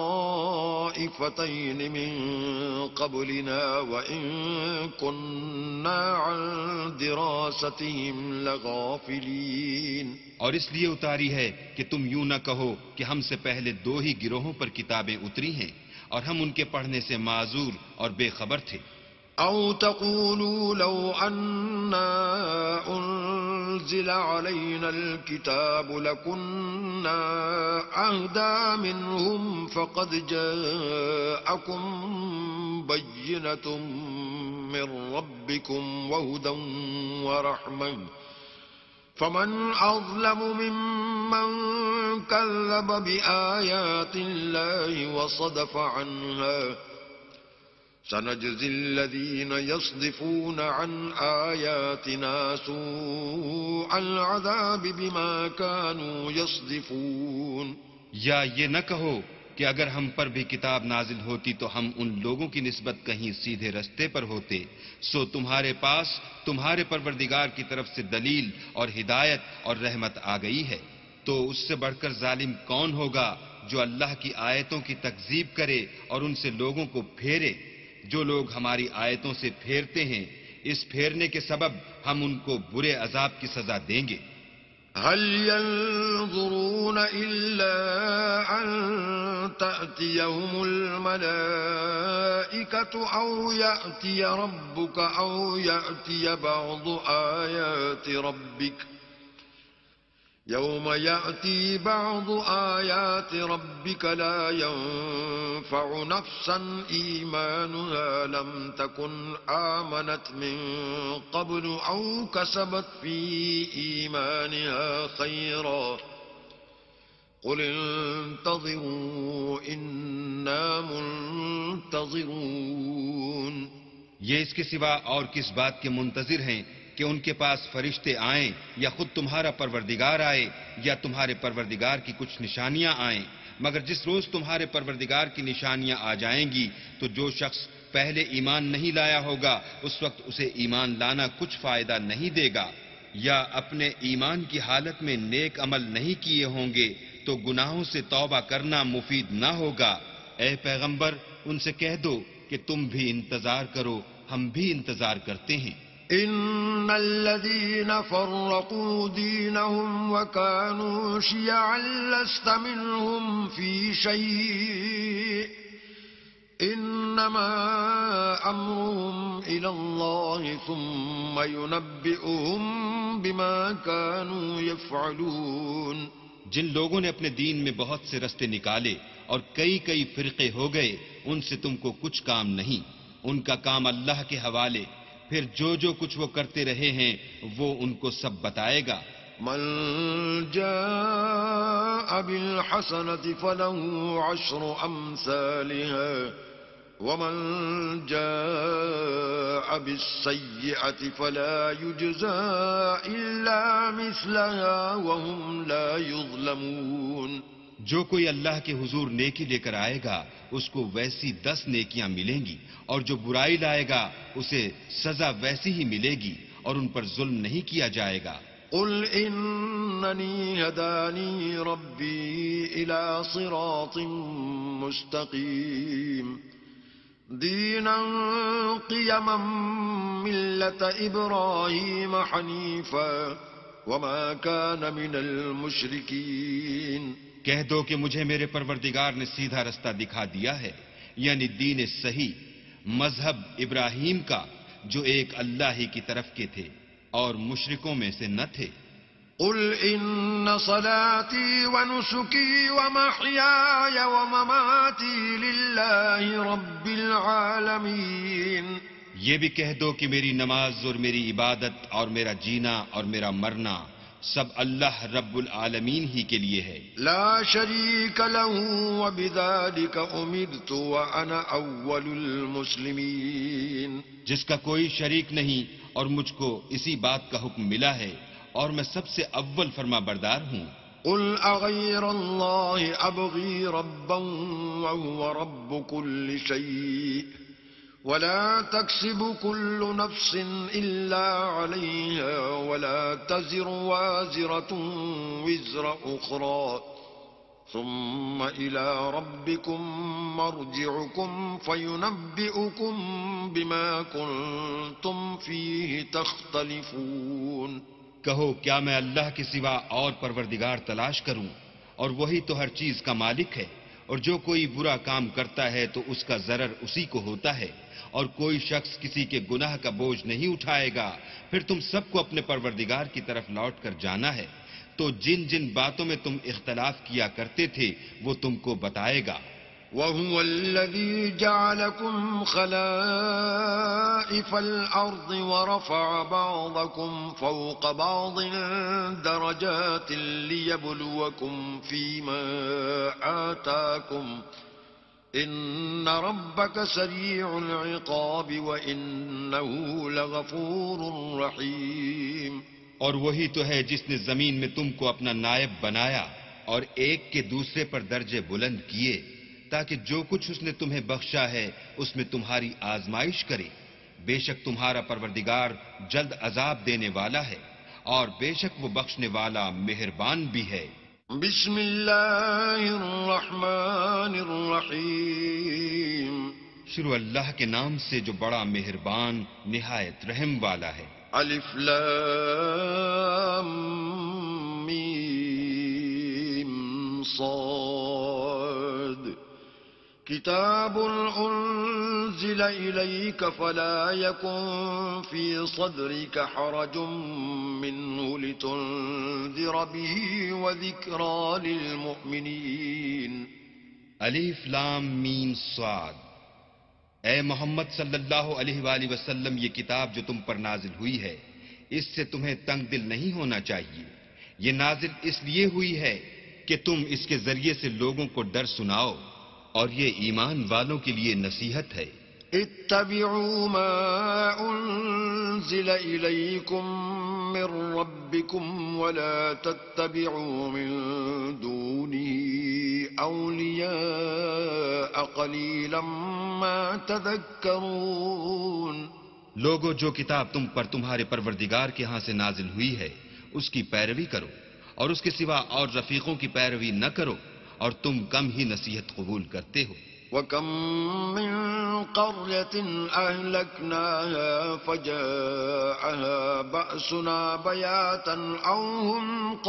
طائفتين من قبلنا وإن كنا عن دراستهم لغافلين۔ اور اس لیے اتاری ہے کہ تم یوں نہ کہو کہ ہم سے پہلے 2 ہی گروہوں پر کتابیں اتری ہیں اور ہم ان کے پڑھنے سے معذور اور بے خبر تھے۔ أو تقولوا لو أنا أنزل علينا الكتاب لكنا أهدى منهم فقد جاءكم بينة من ربكم وهدى ورحمة فمن أظلم ممن كذب بآيات الله وصدف عنها سنجزي الذين يصدفون عن آياتنا سوء العذاب بما كانوا يصدفون۔ یا یہ نہ کہو کہ اگر ہم پر بھی کتاب نازل ہوتی تو ہم ان لوگوں کی نسبت کہیں سیدھے رستے پر ہوتے، سو تمہارے پاس تمہارے پروردگار کی طرف سے دلیل اور ہدایت اور رحمت آ گئی ہے، تو اس سے بڑھ کر ظالم کون ہوگا جو اللہ کی آیتوں کی تکذیب کرے اور ان سے لوگوں کو پھیرے۔ جو لوگ ہماری آیتوں سے پھیرتے ہیں، اس پھیرنے کے سبب ہم ان کو برے عذاب کی سزا دیں گے۔ هل ينظرون إلا أن تأتيهم الملائكة أو يأتي ربك أو يأتي بعض آيات ربك يوم يأتي بعض آيات ربك لا ينفع نفسا إيمانها لم تكن آمنت من قبل أو كسبت في إيمانها خيرا قل انتظروا إنا منتظرون۔ یہ اس کے سوا اور کس بات کے منتظر ہیں کہ ان کے پاس فرشتے آئیں یا خود تمہارا پروردگار آئے یا تمہارے پروردگار کی کچھ نشانیاں آئیں، مگر جس روز تمہارے پروردگار کی نشانیاں آ جائیں گی تو جو شخص پہلے ایمان نہیں لایا ہوگا اس وقت اسے ایمان لانا کچھ فائدہ نہیں دے گا، یا اپنے ایمان کی حالت میں نیک عمل نہیں کیے ہوں گے تو گناہوں سے توبہ کرنا مفید نہ ہوگا۔ اے پیغمبر، ان سے کہہ دو کہ تم بھی انتظار کرو، ہم بھی انتظار کرتے ہیں۔ إن الذين فرقوا دينهم وكانوا شيعا لست منهم في شيء إنما أمرهم إلى الله ثم ينبئهم بما كانوا يفعلون۔ جن لوگوں نے اپنے دین میں بہت سے رستے نکالے اور کئی فرقے ہو گئے، ان سے تم کو کچھ کام نہیں، ان کا کام اللہ کے حوالے، پھر جو کچھ وہ کرتے رہے ہیں وہ ان کو سب بتائے گا۔ من جاء بالحسنة فله 10 أمثالها ومن جاء بالسيئة فلا يجزى إلا مثلها وهم لا يظلمون. جو کوئی اللہ کے حضور نیکی لے کر آئے گا اس کو ویسی 10 نیکیاں ملیں گی، اور جو برائی لائے گا اسے سزا ویسی ہی ملے گی، اور ان پر ظلم نہیں کیا جائے گا. قل إنني هداني ربي إلى صراط مستقيم دينا قيما ملة إبراهيم حنيفا وما كان من المشركين. کہہ دو کہ مجھے میرے پروردگار نے سیدھا رستہ دکھا دیا ہے، یعنی دین صحیح، مذہب ابراہیم کا جو ایک اللہ ہی کی طرف کے تھے اور مشرکوں میں سے نہ تھے. قل ان صلاتي ونسكي ومحياي ومماتي لله رب العالمين. یہ بھی کہہ دو کہ میری نماز اور میری عبادت اور میرا جینا اور میرا مرنا سب اللہ رب العالمین ہی کے لیے ہے. لا شريك له وبذلك أمرت وأنا أول المسلمين. جس کا کوئی شریک نہیں اور مجھ کو اسی بات کا حکم ملا ہے اور میں سب سے اول فرما بردار ہوں. قل أغير الله أبغي ربا وهو رب كل شيء ولا تكسب كل نفس إلا عليها ولا تزر وازرة وزر أخرى ثم إلى ربكم مرجعكم فينبئكم بما كنتم فيه تختلفون. کہو کیا میں اللہ کے سوا اور پروردگار تلاش کروں، اور وہی تو ہر چیز کا مالک ہے، اور جو کوئی برا کام کرتا ہے تو اس کا ضرر اسی کو ہوتا ہے، اور کوئی شخص کسی کے گناہ کا بوجھ نہیں اٹھائے گا. پھر تم سب کو اپنے پروردگار کی طرف لوٹ کر جانا ہے، تو جن جن باتوں میں تم اختلاف کیا کرتے تھے وہ تم کو بتائے گا. وَهُوَ الَّذِي جَعَلَكُمْ خَلَائِفَ الْأَرْضِ وَرَفَعَ بَعْضَكُمْ فَوْقَ بَعْضٍ دَرَجَاتٍ لِيَبْلُوَكُمْ فِيمَا آتَاكُمْ إِنَّ رَبَّكَ سَرِيعُ الْعِقَابِ وَإِنَّهُ لَغَفُورٌ رَحِيمٌ. اور وہی تو ہے جس نے زمین میں تم کو اپنا نائب بنایا اور ایک کے دوسرے پر درجے بلند کیے تاکہ جو کچھ اس نے تمہیں بخشا ہے اس میں تمہاری آزمائش کرے. بے شک تمہارا پروردگار جلد عذاب دینے والا ہے اور بے شک وہ بخشنے والا مہربان بھی ہے. بسم اللہ الرحمن الرحیم. شروع اللہ کے نام سے جو بڑا مہربان نہایت رحم والا ہے. الف لام میم صاد. کتاب انزل الیک فلا یکن فی صدرک حرج منه لتنذر به وذکرى للمؤمنین. الف لام میم صاد. اے محمد صلی اللہ علیہ وآلہ وسلم، یہ کتاب جو تم پر نازل ہوئی ہے اس سے تمہیں تنگ دل نہیں ہونا چاہیے. یہ نازل اس لیے ہوئی ہے کہ تم اس کے ذریعے سے لوگوں کو ڈر سناؤ، اور یہ ایمان والوں کے لیے نصیحت ہے. اتبعوا ما انزل الیکم من ربکم ولا تتبعوا من دونه اولیاء قلیلا ما تذکرون. لوگو، جو کتاب تم پر تمہارے پروردگار کے ہاں سے نازل ہوئی ہے اس کی پیروی کرو، اور اس کے سوا اور رفیقوں کی پیروی نہ کرو، اور تم کم ہی نصیحت قبول کرتے ہو. وَكَمْ مِنْ قَرْيَةٍ أَهْلَكْنَاهَا فَجَاءَهَا بَأْسُنَا بَيَاتًا أَوْ هُمْ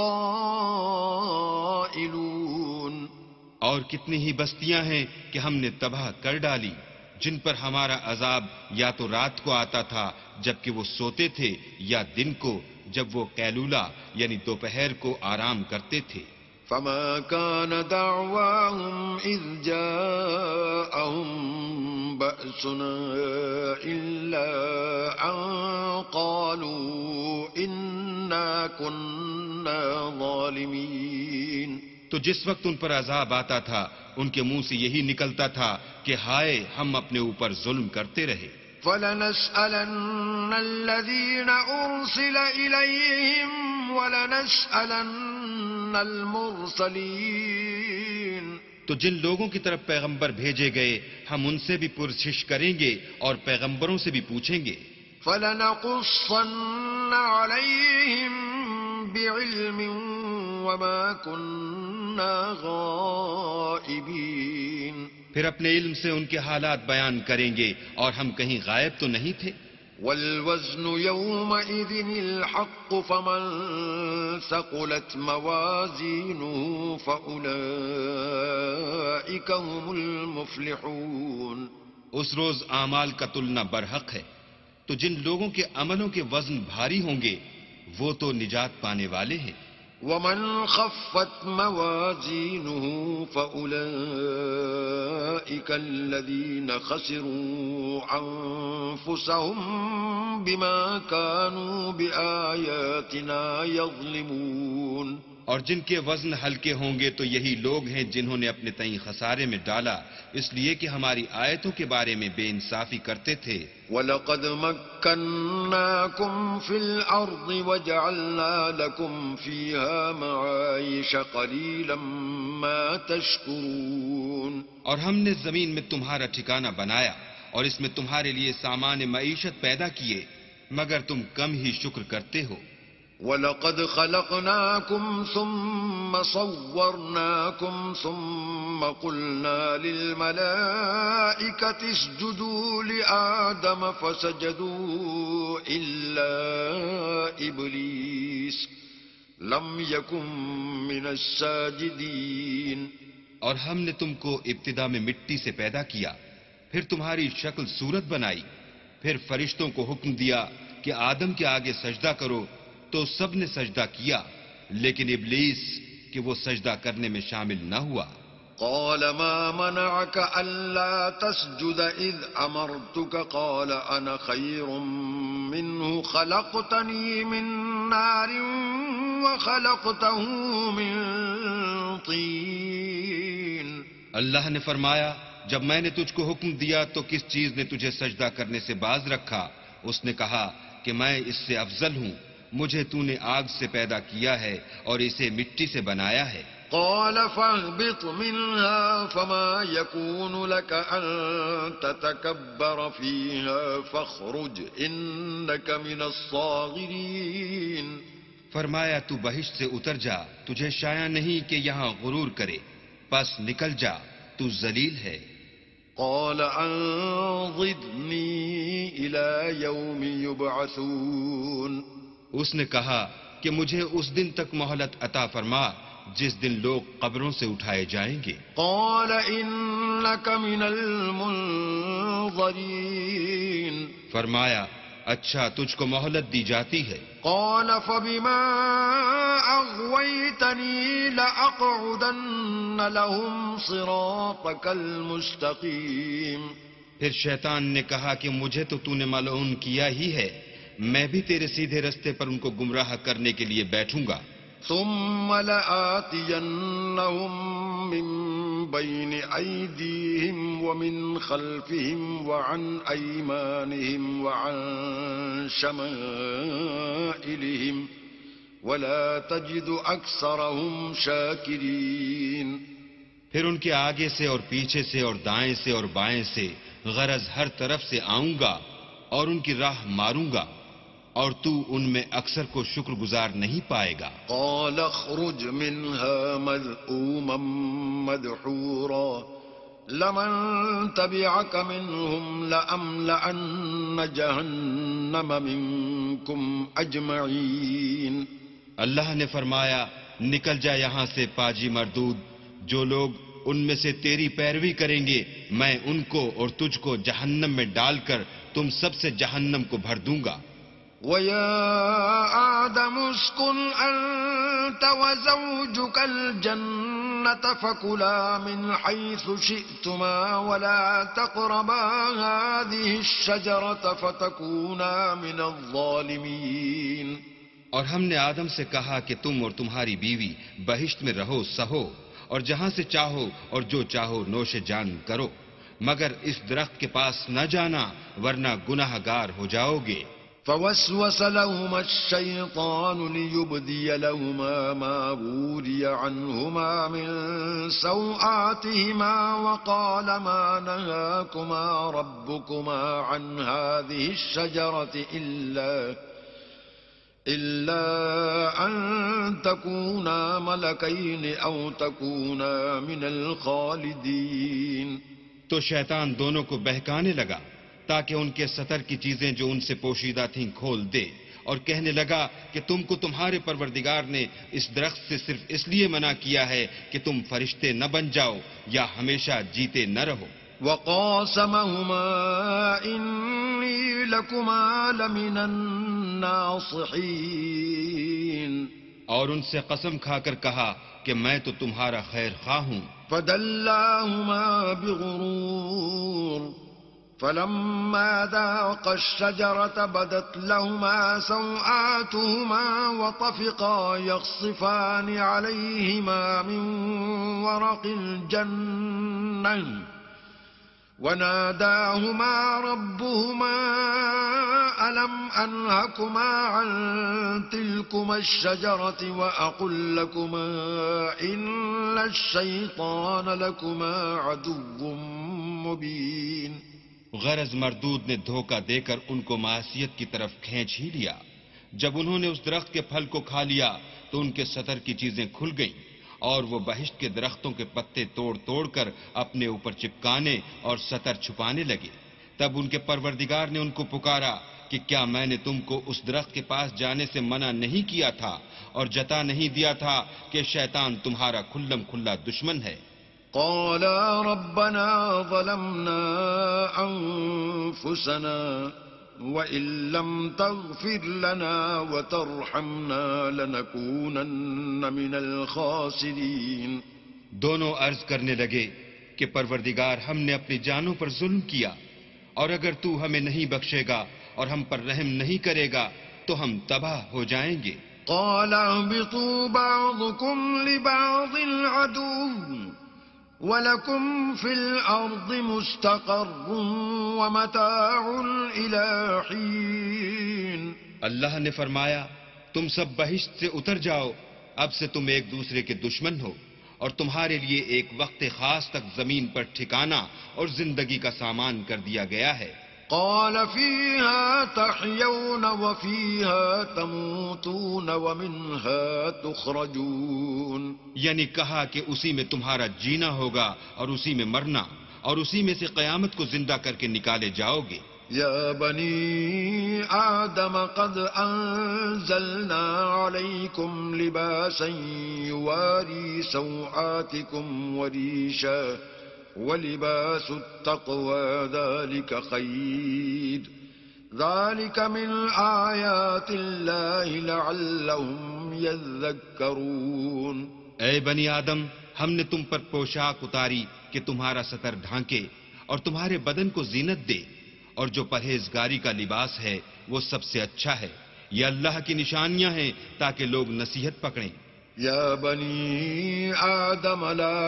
قَائِلُونَ. اور کتنی ہی بستیاں ہیں کہ ہم نے تباہ کر ڈالی جن پر ہمارا عذاب یا تو رات کو آتا تھا جبکہ وہ سوتے تھے، یا دن کو جب وہ قیلولہ یعنی دوپہر کو آرام کرتے تھے. فما كان دعواهم إذ جاءهم بأسنا إلا أن قالوا إنا كنا ظالمين. تو جس وقت ان پر عذاب آتا تھا ان کے منہ سے یہی نکلتا تھا کہ ہائے ہم اپنے اوپر ظلم کرتے رہے. فَلَنَسْأَلَنَّ الَّذِينَ أُرْسِلَ إِلَيْهِمْ وَلَنَسْأَلَنَّ الْمُرْسَلِينَ. تو جن لوگوں کی طرف پیغمبر بھیجے گئے ہم ان سے بھی پرسش کریں گے اور پیغمبروں سے بھی پوچھیں گے. فَلَنَقُصَّنَّ عَلَيْهِمْ بِعِلْمٍ وَمَا كُنَّا غَائِبِينَ. پھر اپنے علم سے ان کے حالات بیان کریں گے اور ہم کہیں غائب تو نہیں تھے. وَالْوَزْنُ يَوْمَئِذٍ الْحَقُّ فَمَنْ ثَقُلَتْ مَوَازِينُهُ فَأُولَئِكَ هُمُ الْمُفْلِحُونَ. اس روز اعمال کا تلنا برحق ہے، تو جن لوگوں کے عملوں کے وزن بھاری ہوں گے وہ تو نجات پانے والے ہیں. وَمَنْ خَفَّتْ مَوَازِينُهُ فَأُولَئِكَ الَّذِينَ خَسِرُوا أَنفُسَهُمْ بِمَا كَانُوا بِآيَاتِنَا يَظْلِمُونَ. اور جن کے وزن ہلکے ہوں گے تو یہی لوگ ہیں جنہوں نے اپنے تئیں خسارے میں ڈالا اس لیے کہ ہماری آیتوں کے بارے میں بے انصافی کرتے تھے. وَلَقَدْ مَكَّنَّاكُمْ فِي الْأَرْضِ وَجَعَلْنَا لَكُمْ فِيهَا مَعَايِشَ قَلِيلًا مَا تَشْكُرُونَ. اور ہم نے زمین میں تمہارا ٹھکانہ بنایا اور اس میں تمہارے لیے سامان معیشت پیدا کیے مگر تم کم ہی شکر کرتے ہو. وَلَقَدْ خَلَقْنَاكُمْ ثُمَّ صَوَّرْنَاكُمْ ثُمَّ قُلْنَا لِلْمَلَائِكَةِ اسْجُدُوا لِآدَمَ فَسَجَدُوا إِلَّا إِبْلِيسَ لَمْ يَكُنْ مِنَ السَّاجِدِينَ. اور ہم نے تم کو ابتدا میں مٹی سے پیدا کیا، پھر تمہاری شکل صورت بنائی، پھر فرشتوں کو حکم دیا کہ آدم کے آگے سجدہ کرو تو سب نے سجدہ کیا لیکن ابلیس کہ وہ سجدہ کرنے میں شامل نہ ہوا. قال ما منعك ألا تسجد إذ أمرتك قال أنا خير منه خلقتني من نار وخلقته من طين. اللہ نے فرمایا جب میں نے تجھ کو حکم دیا تو کس چیز نے تجھے سجدہ کرنے سے باز رکھا؟ اس نے کہا کہ میں اس سے افضل ہوں، مجھے تو نے آگ سے پیدا کیا ہے اور اسے مٹی سے بنایا ہے. قال فاهبط منها فما يكون لك أن تتكبر فيها فاخرج إنك من الصاغرين. فرمایا تو بہشت سے اتر جا، تجھے شایع نہیں کہ یہاں غرور کرے، پس نکل جا، تو ذلیل ہے. قال أنظرني إلى يوم يبعثون. اس نے کہا کہ مجھے اس دن تک مہلت عطا فرما جس دن لوگ قبروں سے اٹھائے جائیں گے. قال إنك من المنظرين. فرمایا اچھا تجھ کو مہلت دی جاتی ہے. قال فبما أغويتني لأقعدن لهم صراطك المستقيم. پھر شیطان نے کہا کہ مجھے تو نے ملعون کیا ہی ہے، میں بھی تیرے سیدھے رستے پر ان کو گمراہ کرنے کے لیے بیٹھوں گا. ثم لآتينهم من بين أيديهم ومن خلفهم وعن أيمانهم وعن شمائلهم ولا تجد أكثرهم شاكرين. پھر ان کے آگے سے اور پیچھے سے اور دائیں سے اور بائیں سے غرض ہر طرف سے آؤں گا اور ان کی راہ ماروں گا اور تو ان میں اکثر کو شکر گزار نہیں پائے گا. قال اخرج منها مذءوما مدحورا لمن تبعك منهم لأملأن جهنم منكم أجمعين. اللہ نے فرمایا نکل جا یہاں سے پاجی مردود، جو لوگ ان میں سے تیری پیروی کریں گے میں ان کو اور تجھ کو جہنم میں ڈال کر تم سب سے جہنم کو بھر دوں گا. وَيَا آدَمُ اسْكُنْ أَنْتَ وَزَوْجُكَ الْجَنَّةَ فَكُلَا مِنْ حَيْثُ شِئْتُمَا وَلَا تَقْرَبَا هَذِهِ الشَّجَرَةَ فَتَكُونَا مِنَ الظَّالِمِينَ. اور ہم نے آدم سے کہا کہ تم اور تمہاری بیوی بہشت میں رہو سہو اور جہاں سے چاہو اور جو چاہو نوش جان کرو، مگر اس درخت کے پاس نہ جانا ورنہ گناہ گار ہو جاؤ گے۔ فوسوس لهما الشيطان ليبدي لهما ما وري عنهما من سوآتهما وقال ما نهاكما ربكما عن هذه الشجرة إلا أن تكونا ملكين أو تكونا من الخالدين۔ تو شیطان دونوں کو بہکانے لگا تاکہ ان کے ستر کی چیزیں جو ان سے پوشیدہ تھیں کھول دے، اور کہنے لگا کہ تم کو تمہارے پروردگار نے اس درخت سے صرف اس لیے منع کیا ہے کہ تم فرشتے نہ بن جاؤ یا ہمیشہ جیتے نہ رہو۔ وقاسمهما إني لكما لمن الناصحين، اور ان سے قسم کھا کر کہا کہ میں تو تمہارا خیر خواہ ہوں۔ فدلاهما بغرور فلما ذاقا الشجرة بدت لهما سوآتهما وطفقا يخصفان عليهما من ورق الجنة وناداهما ربهما ألم أنهكما عن تلكما الشجرة وأقل لكما إن الشيطان لكما عدو مبين۔ غرض مردود نے دھوکہ دے کر ان کو معصیت کی طرف کھینچ ہی لیا۔ جب انہوں نے اس درخت کے پھل کو کھا لیا تو ان کے ستر کی چیزیں کھل گئیں، اور وہ بہشت کے درختوں کے پتے توڑ توڑ کر اپنے اوپر چپکانے اور ستر چھپانے لگے۔ تب ان کے پروردگار نے ان کو پکارا کہ کیا میں نے تم کو اس درخت کے پاس جانے سے منع نہیں کیا تھا اور جتا نہیں دیا تھا کہ شیطان تمہارا کھلم کھلا دشمن ہے؟ قالا ربنا ظلمنا أنفسنا وإن لم تغفر لنا وترحمنا لنكونن من الخاسرين۔ دونوں عرض کرنے لگے کہ پروردگار ہم نے اپنی جانوں پر ظلم کیا، اور اگر تو ہمیں نہیں بخشے گا اور ہم پر رحم نہیں کرے گا تو ہم تباہ ہو جائیں گے۔ قال اهبطوا بعضكم لبعض عدو وَلَكُمْ فِي الْأَرْضِ مُسْتَقَرٌّ وَمَتَاعٌ إِلَىٰ حِينٍ۔ اللہ نے فرمایا تم سب بہشت سے اتر جاؤ، اب سے تم ایک دوسرے کے دشمن ہو، اور تمہارے لیے ایک وقت خاص تک زمین پر ٹھکانہ اور زندگی کا سامان کر دیا گیا ہے۔ قال فيها تحيون وفيها تموتون ومنها تخرجون۔ یعنی کہا کہ اسی میں تمہارا جینا ہوگا اور اسی میں مرنا، اور اسی میں سے قیامت کو زندہ کر کے نکالے جاؤ گے۔ يا بني آدم قد أنزلنا عليكم لباسا يواري سوآتكم وريشا ولباس التقوى ذلك خير ذلك من آيات الله لعلهم يذكرون۔ اے بنی آدم، ہم نے تم پر پوشاک اتاری کہ تمہارا ستر ڈھانکے اور تمہارے بدن کو زینت دے، اور جو پرہیزگاری کا لباس ہے وہ سب سے اچھا ہے۔ یہ اللہ کی نشانیاں ہیں تاکہ لوگ نصیحت پکڑیں۔ يا بني آدم لا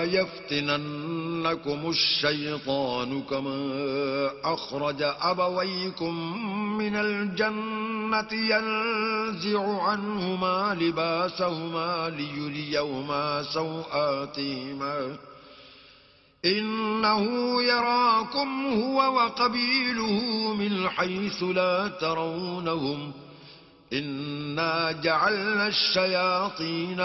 يفتننكم الشيطان كما أخرج أبويكم من الجنة ينزع عنهما لباسهما ليريهما سوآتهما إنه يراكم هو وقبيله من حيث لا ترونهم إنا جعلنا الشياطين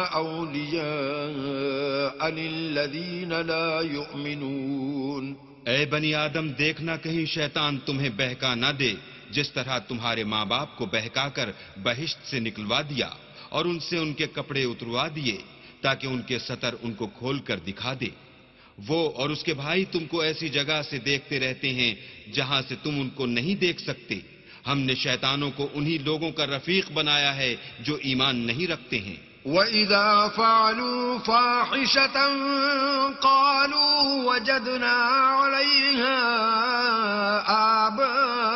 أولياء للذين لا يؤمنون۔ اے بنی آدم، دیکھنا کہیں شیطان تمہیں بہکا نہ دے، جس طرح تمہارے ماں باپ کو بہکا کر بہشت سے نکلوا دیا اور ان سے ان کے کپڑے اتروا دیے تاکہ ان کے ستر ان کو کھول کر دکھا دے۔ وہ اور اس کے بھائی تم کو ایسی جگہ سے دیکھتے رہتے ہیں جہاں سے تم ان کو نہیں دیکھ سکتے۔ ہم نے شیطانوں کو انہی لوگوں کا رفیق بنایا ہے جو ایمان نہیں رکھتے ہیں۔ وَإِذَا فَعَلُوا فَاحِشَةً قَالُوا وَجَدْنَا عَلَيْهَا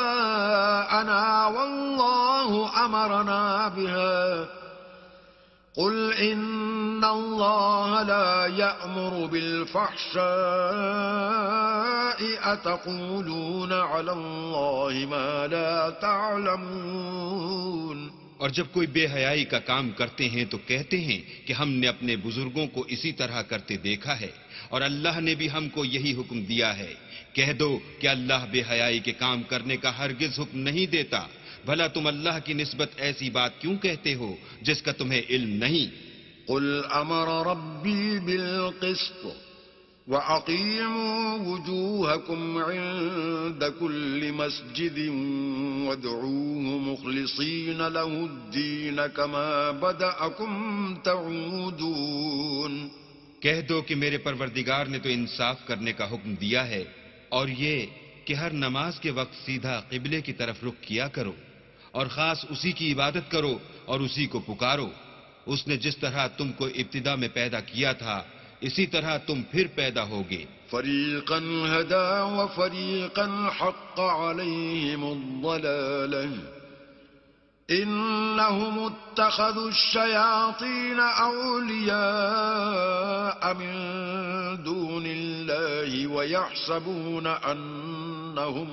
آبَاءَنَا وَاللَّهُ أَمَرَنَا بِهَا قل إن الله لا يأمر بالفحشاء أتقولون على الله ما لا تعلمون. اور جب کوئی بے حیائی کا کام کرتے ہیں تو کہتے ہیں کہ ہم نے اپنے بزرگوں کو اسی طرح کرتے دیکھا ہے اور اللہ نے بھی ہم کو یہی حکم دیا ہے. کہہ دو کہ اللہ بے حیائی کے کام کرنے کا ہرگز حکم نہیں دیتا. بھلا تم اللہ کی نسبت ایسی بات کیوں کہتے ہو جس کا تمہیں علم نہیں؟ قل امر ربی بالقسط وَأَقِيمُوا وُجُوهَكُمْ عِندَ كُلِّ مَسْجِدٍ وَادْعُوهُ مُخْلِصِينَ لَهُ الدِّينَ كَمَا بَدَأَكُمْ تَعُودُونَ. کہہ دو کہ میرے پروردگار نے تو انصاف کرنے کا حکم دیا ہے اور یہ کہ ہر نماز کے وقت سیدھا قبلے کی طرف رخ کیا کرو اور خاص اسی کی عبادت کرو اور اسی کو پکارو. اس نے جس طرح تم کو ابتدا میں پیدا کیا تھا اسی طرح تم پھر پیدا ہوگے. فریقا ہدی وفریقا حق علیہم الضلالہ انہم اتخذوا الشیاطین اولیاء من دون اللہ ویحسبون انہم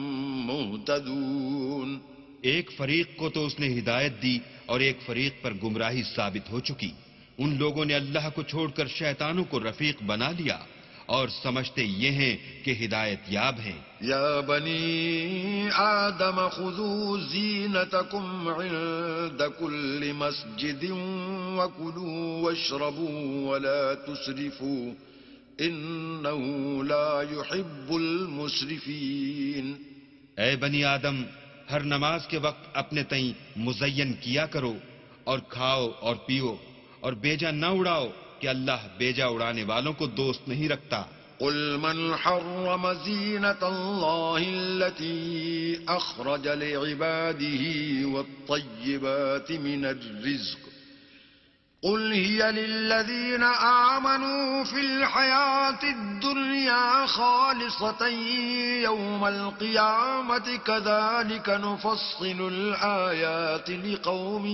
مہتدون. ایک فریق کو تو اس نے ہدایت دی اور ایک فریق پر گمراہی ثابت ہو چکی. ان لوگوں نے اللہ کو چھوڑ کر شیطانوں کو رفیق بنا لیا اور سمجھتے یہ ہیں کہ ہدایت یاب ہیں. یا بنی آدم خذوا زینتکم عند کل مسجد وکلوا واشربوا ولا تسرفوا انہ لا يحب المسرفین. اے بنی آدم، ہر نماز کے وقت اپنے تئیں مزین کیا کرو اور کھاؤ اور پیو اور بیجا نہ اڑاؤ کہ اللہ بیجا اڑانے والوں کو دوست نہیں رکھتا. قل من حرم زینة اللہ التي اخرج لعباده والطیبات من الرزق قل هي للذين آمنوا في الحياة الدنيا خالصة يوم القيامة كذلك نفصل الآيات لقوم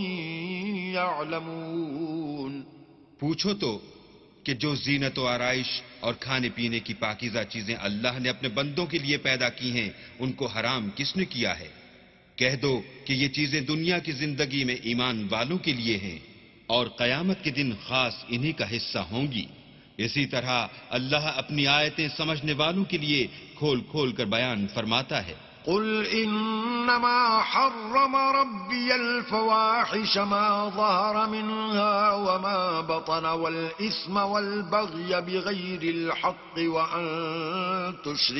يعلمون. پوچھو تو کہ جو زینت و آرائش اور کھانے پینے کی پاکیزہ چیزیں اللہ نے اپنے بندوں کے لیے پیدا کی ہیں ان کو حرام کس نے کیا ہے؟ کہہ دو کہ یہ چیزیں دنیا کی زندگی میں ایمان والوں کے لیے ہیں اور قیامت کے دن خاص انہی کا حصہ ہوں گی. اسی طرح اللہ اپنی آیتیں سمجھنے والوں کے لیے کھول کھول کر بیان فرماتا ہے. قل انما حرم ربي الفواحش ما ظهر منها وما بطن والإثم والبغي بغير الحق وأن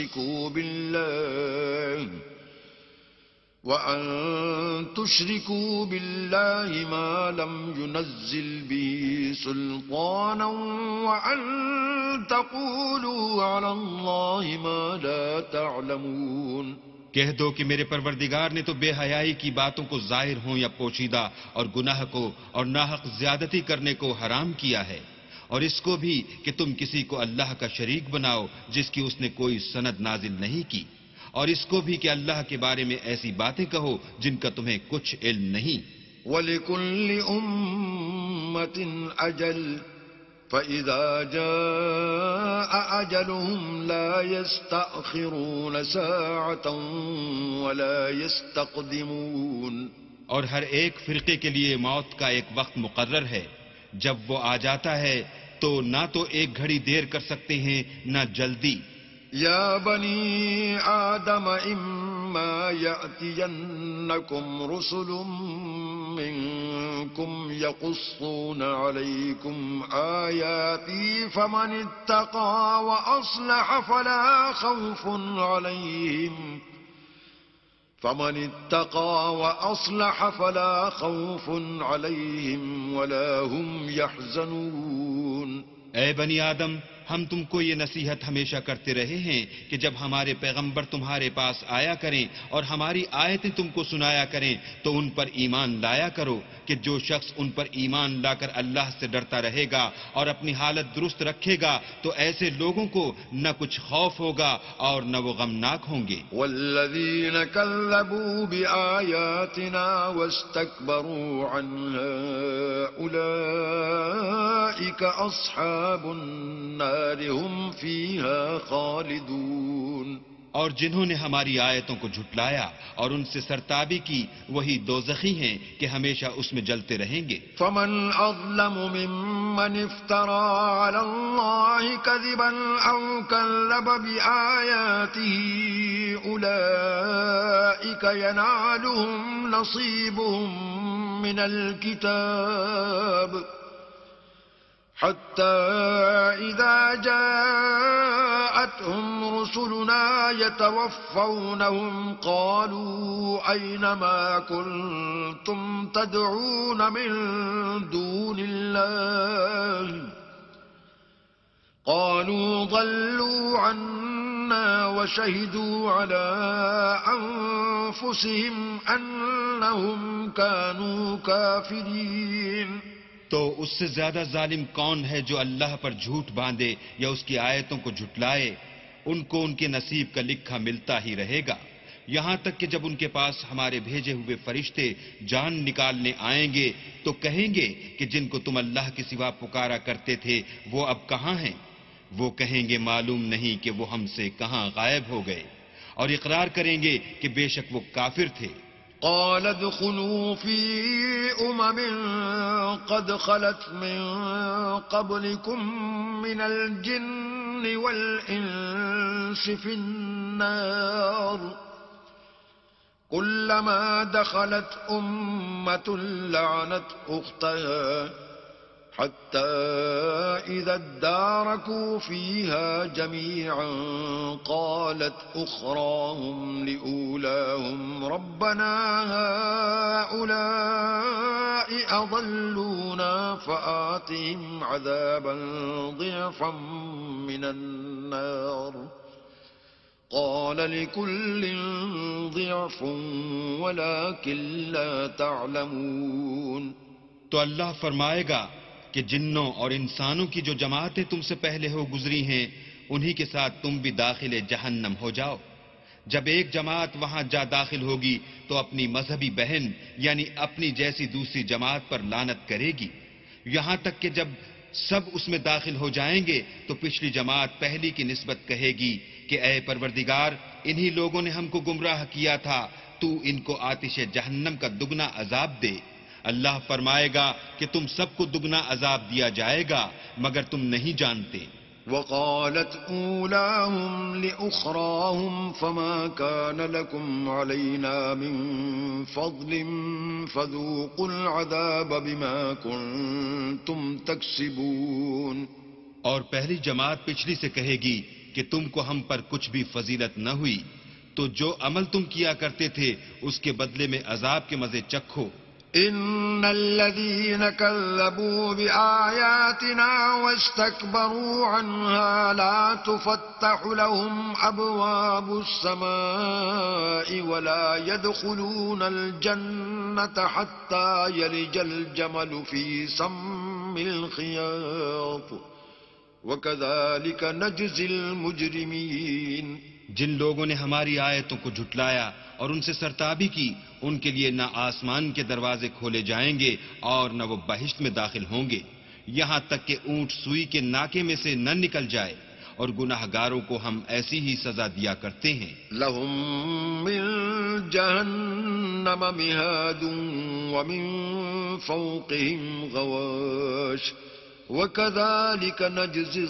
تشركوا بالله ما لم ينزل به سلطانا وأن تقولوا على الله ما لا تعلمون. کہہ دو کہ میرے پروردگار نے تو بے حیائی کی باتوں کو ظاہر ہوں یا پوشیدہ اور گناہ کو اور ناحق زیادتی کرنے کو حرام کیا ہے اور اس کو بھی کہ تم کسی کو اللہ کا شریک بناؤ جس کی اس نے کوئی سند نازل نہیں کی اور اس کو بھی کہ اللہ کے بارے میں ایسی باتیں کہو جن کا تمہیں کچھ علم نہیں. وَلِكُلِّ أُمَّةٍ أَجَلٌ فَإِذَا جَاءَ أَجَلُهُمْ لَا يَسْتَأْخِرُونَ سَاعَةً وَلَا يَسْتَقْدِمُونَ. اور ہر ایک فرقے کے لیے موت کا ایک وقت مقرر ہے. جب وہ آ جاتا ہے تو نہ تو ایک گھڑی دیر کر سکتے ہیں نہ جلدی. یا بنی آدم اما یأتینکم رسل منکم یقصون علیکم آیاتی فمن اتقى وأصلح فلا خوف علیہم ولا هم یحزنون. اے بنی آدم، ہم تم کو یہ نصیحت ہمیشہ کرتے رہے ہیں کہ جب ہمارے پیغمبر تمہارے پاس آیا کریں اور ہماری آیتیں تم کو سنایا کریں تو ان پر ایمان لایا کرو کہ جو شخص ان پر ایمان لا کر اللہ سے ڈرتا رہے گا اور اپنی حالت درست رکھے گا تو ایسے لوگوں کو نہ کچھ خوف ہوگا اور نہ وہ غمناک ہوں گے. والذين كذبوا بآياتنا واستكبروا عنها أولئك أصحاب النار هم فيها خالدون. اور جنہوں نے ہماری آیتوں کو جھٹلایا اور ان سے سرتابی کی وہی دوزخی ہیں کہ ہمیشہ اس میں جلتے رہیں گے. فمن أظلم ممن افترى على الله كذبا أو كذب بآياته أولئك ينالهم نصيبهم من الكتاب حتى إذا جاءتهم رسلنا يتوفونهم قالوا أين ما كنتم تدعون من دون الله قالوا ضلوا عنا وشهدوا على أنفسهم أنهم كانوا كافرين. تو اس سے زیادہ ظالم کون ہے جو اللہ پر جھوٹ باندھے یا اس کی آیتوں کو جھٹلائے؟ ان کو ان کے نصیب کا لکھا ملتا ہی رہے گا یہاں تک کہ جب ان کے پاس ہمارے بھیجے ہوئے فرشتے جان نکالنے آئیں گے تو کہیں گے کہ جن کو تم اللہ کے سوا پکارا کرتے تھے وہ اب کہاں ہیں؟ وہ کہیں گے معلوم نہیں کہ وہ ہم سے کہاں غائب ہو گئے، اور اقرار کریں گے کہ بے شک وہ کافر تھے. قال ادخلوا في قد خلت من قبلكم من الجن والإنس في النار كلما دخلت أمة لعنت أختها حتى إذا اداركوا فيها جميعا قالت أخراهم لأولاهم ربنا هؤلاء أضلونا فآتهم عذابا ضعفا من النار قال لكل ضعف ولكن لا تعلمون. تو اللہ فرمائے گا کہ جنوں اور انسانوں کی جو جماعتیں تم سے پہلے ہو گزری ہیں انہی کے ساتھ تم بھی داخل جہنم ہو جاؤ. جب ایک جماعت وہاں جا داخل ہوگی تو اپنی مذہبی بہن یعنی اپنی جیسی دوسری جماعت پر لعنت کرے گی، یہاں تک کہ جب سب اس میں داخل ہو جائیں گے تو پچھلی جماعت پہلی کی نسبت کہے گی کہ اے پروردگار انہی لوگوں نے ہم کو گمراہ کیا تھا، تو ان کو آتش جہنم کا دگنا عذاب دے. اللہ فرمائے گا کہ تم سب کو دگنا عذاب دیا جائے گا مگر تم نہیں جانتے. وقالت أولاهم لأخراهم فما كان لكم علينا من فضل فذوقوا العذاب بما كنتم تكسبون. اور پہلی جماعت پچھلی سے کہے گی کہ تم کو ہم پر کچھ بھی فضیلت نہ ہوئی، تو جو عمل تم کیا کرتے تھے اس کے بدلے میں عذاب کے مزے چکھو. إن الذين كذبوا بآياتنا واستكبروا عنها لا تفتح لهم أبواب السماء ولا يدخلون الجنة حتى يلج الجمل في سم الخياط وكذلك نجزي المجرمين. جن لوگوں نے ہماری آیتوں کو جھٹلایا اور ان سے سرتابی کی ان کے لیے نہ آسمان کے دروازے کھولے جائیں گے اور نہ وہ بہشت میں داخل ہوں گے یہاں تک کہ اونٹ سوئی کے ناکے میں سے نہ نکل جائے، اور گناہ گاروں کو ہم ایسی ہی سزا دیا کرتے ہیں. لهم من جہنم مہاد ومن فوقهم غواش وكذلك نجزي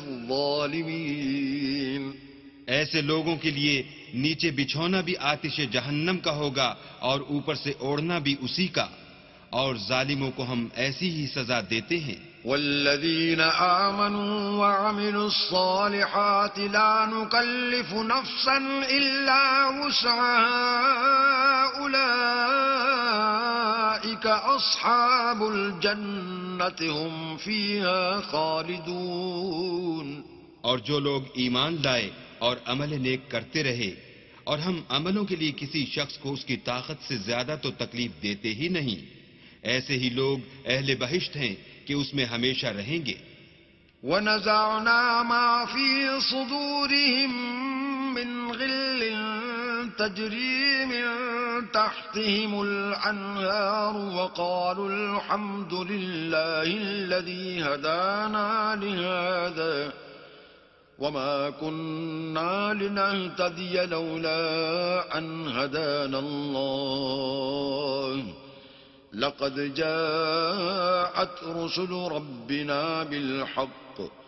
الظالمين. ایسے لوگوں کے لیے نیچے بچھونا بھی آتش جہنم کا ہوگا اور اوپر سے اوڑھنا بھی اسی کا، اور ظالموں کو ہم ایسی ہی سزا دیتے ہیں. والذین آمنوا وعملوا الصالحات لا نکلف نفسا الا وسعها اولئک اصحاب الجنة هم فيها خالدون. اور جو لوگ ایمان لائے اور عمل نیک کرتے رہے اور ہم عملوں کے لیے کسی شخص کو اس کی طاقت سے زیادہ تو تکلیف دیتے ہی نہیں، ایسے ہی لوگ اہل بہشت ہیں کہ اس میں ہمیشہ رہیں گے۔ ونزعنا ما في صدورهم من غل تجري من تحتهم الأنهار وقالوا الحمد لله الذي هدانا لهذا وما كنا لنهتدي لولا أن هدانا الله لقد جاءت رسل ربنا بالحق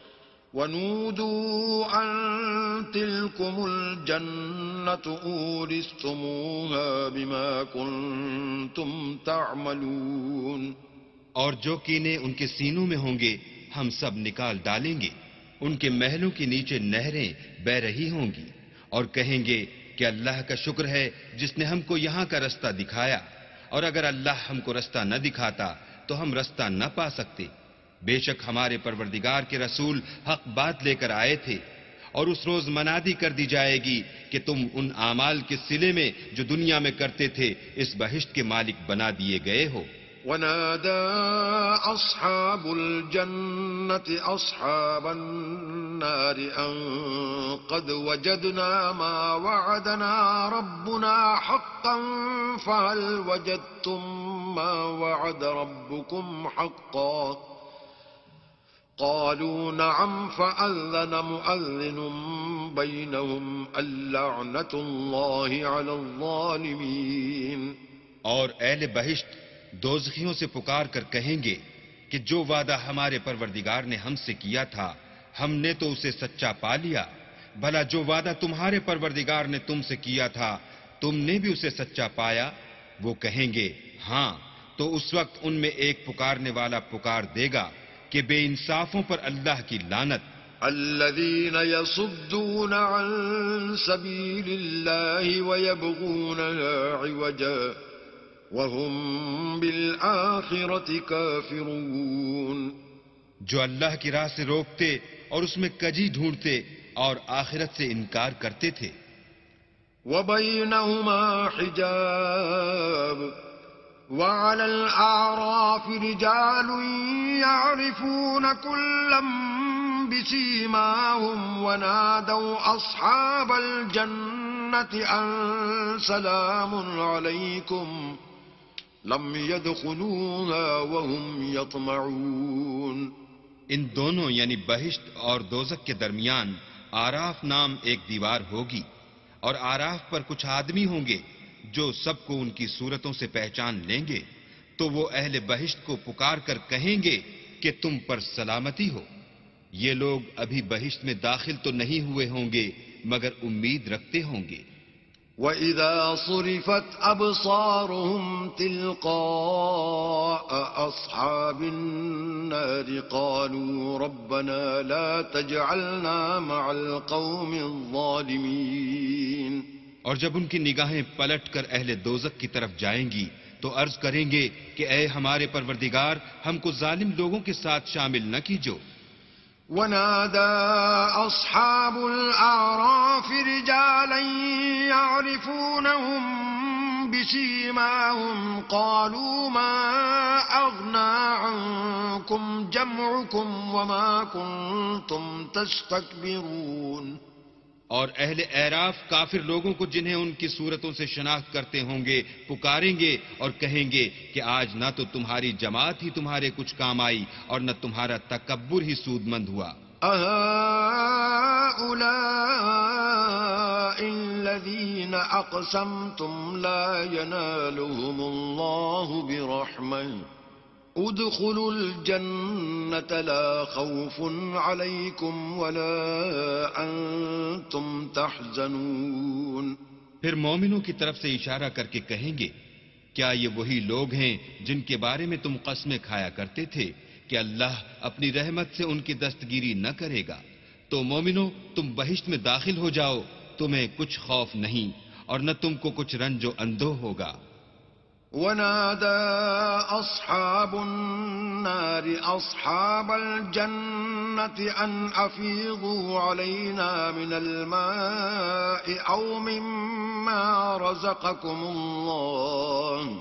ونودوا أن تلكم الجنة أورثتموها بما كنتم تعملون۔ اور جو کینے ان کے سینوں میں ہوں گے ہم سب نکال ڈالیں گے، ان کے محلوں کے نیچے نہریں بہ رہی ہوں گی، اور کہیں گے کہ اللہ کا شکر ہے جس نے ہم کو یہاں کا رستہ دکھایا، اور اگر اللہ ہم کو رستہ نہ دکھاتا تو ہم رستہ نہ پا سکتے۔ بے شک ہمارے پروردگار کے رسول حق بات لے کر آئے تھے، اور اس روز منادی کر دی جائے گی کہ تم ان اعمال کے صلے میں جو دنیا میں کرتے تھے اس بہشت کے مالک بنا دیے گئے ہو۔ ونادى أصحاب الجنة أصحاب النار أن قد وجدنا ما وعدنا ربنا حقا فهل وجدتم ما وعد ربكم حقا قالوا نعم فأذن مؤذن بينهم اللعنة الله على الظالمين۔ اور اہل بہشت دوزخیوں سے پکار کر کہیں گے کہ جو وعدہ ہمارے پروردگار نے ہم سے کیا تھا ہم نے تو اسے سچا پا لیا، بھلا جو وعدہ تمہارے پروردگار نے تم سے کیا تھا تم نے بھی اسے سچا پایا؟ وہ کہیں گے ہاں، تو اس وقت ان میں ایک پکارنے والا پکار دے گا کہ بے انصافوں پر اللہ کی لعنت۔ الذين يصدون عن سبيل الله ويبغونها عوجا وهم بالآخرة كافرون۔ جو اللہ کی راہ سے روکتے اور اس میں کجی ڈھونڈتے اور آخرت سے انکار کرتے تھے۔ وبينهما حجاب وعلى الأعراف رجال يعرفون كلا بسيماهم ونادوا أصحاب الجنة أن سلام عليكم لم يدخلوها وهم يطمعون۔ ان دونوں یعنی بہشت اور دوزخ کے درمیان آراف نام ایک دیوار ہوگی، اور آراف پر کچھ آدمی ہوں گے جو سب کو ان کی صورتوں سے پہچان لیں گے، تو وہ اہل بہشت کو پکار کر کہیں گے کہ تم پر سلامتی ہو۔ یہ لوگ ابھی بہشت میں داخل تو نہیں ہوئے ہوں گے مگر امید رکھتے ہوں گے۔ وَإِذَا صُرِفَتْ أَبْصَارُهُمْ تِلْقَاءَ أَصْحَابِ النَّارِ قَالُوا رَبَّنَا لَا تَجْعَلْنَا مَعَ الْقَوْمِ الظَّالِمِينَ۔ اور جب ان کی نگاہیں پلٹ کر اہل دوزخ کی طرف جائیں گی تو عرض کریں گے کہ اے ہمارے پروردگار ہم کو ظالم لوگوں کے ساتھ شامل نہ کیجو۔ ونادى أصحاب الأعراف رجالا يعرفونهم بسيماهم قالوا ما أغنى عنكم جمعكم وما كنتم تستكبرون۔ اور اہل اعراف کافر لوگوں کو جنہیں ان کی صورتوں سے شناخت کرتے ہوں گے پکاریں گے اور کہیں گے کہ آج نہ تو تمہاری جماعت ہی تمہارے کچھ کام آئی اور نہ تمہارا تکبر ہی سود مند ہوا۔ أهؤلاء الذين أقسمتم لا ينالهم الله برحمة ادخلوا الجنة لا خوف عليكم ولا أنتم تحزنون۔ پھر مومنوں کی طرف سے اشارہ کر کے کہیں گے کیا یہ وہی لوگ ہیں جن کے بارے میں تم قسمیں کھایا کرتے تھے کہ اللہ اپنی رحمت سے ان کی دستگیری نہ کرے گا؟ تو مومنوں تم بہشت میں داخل ہو جاؤ، تمہیں کچھ خوف نہیں اور نہ تم کو کچھ رنج و اندوہ ہوگا۔ ونادى أصحاب النار أصحاب الجنة أن أفيضوا علينا من الماء أو مما رزقكم الله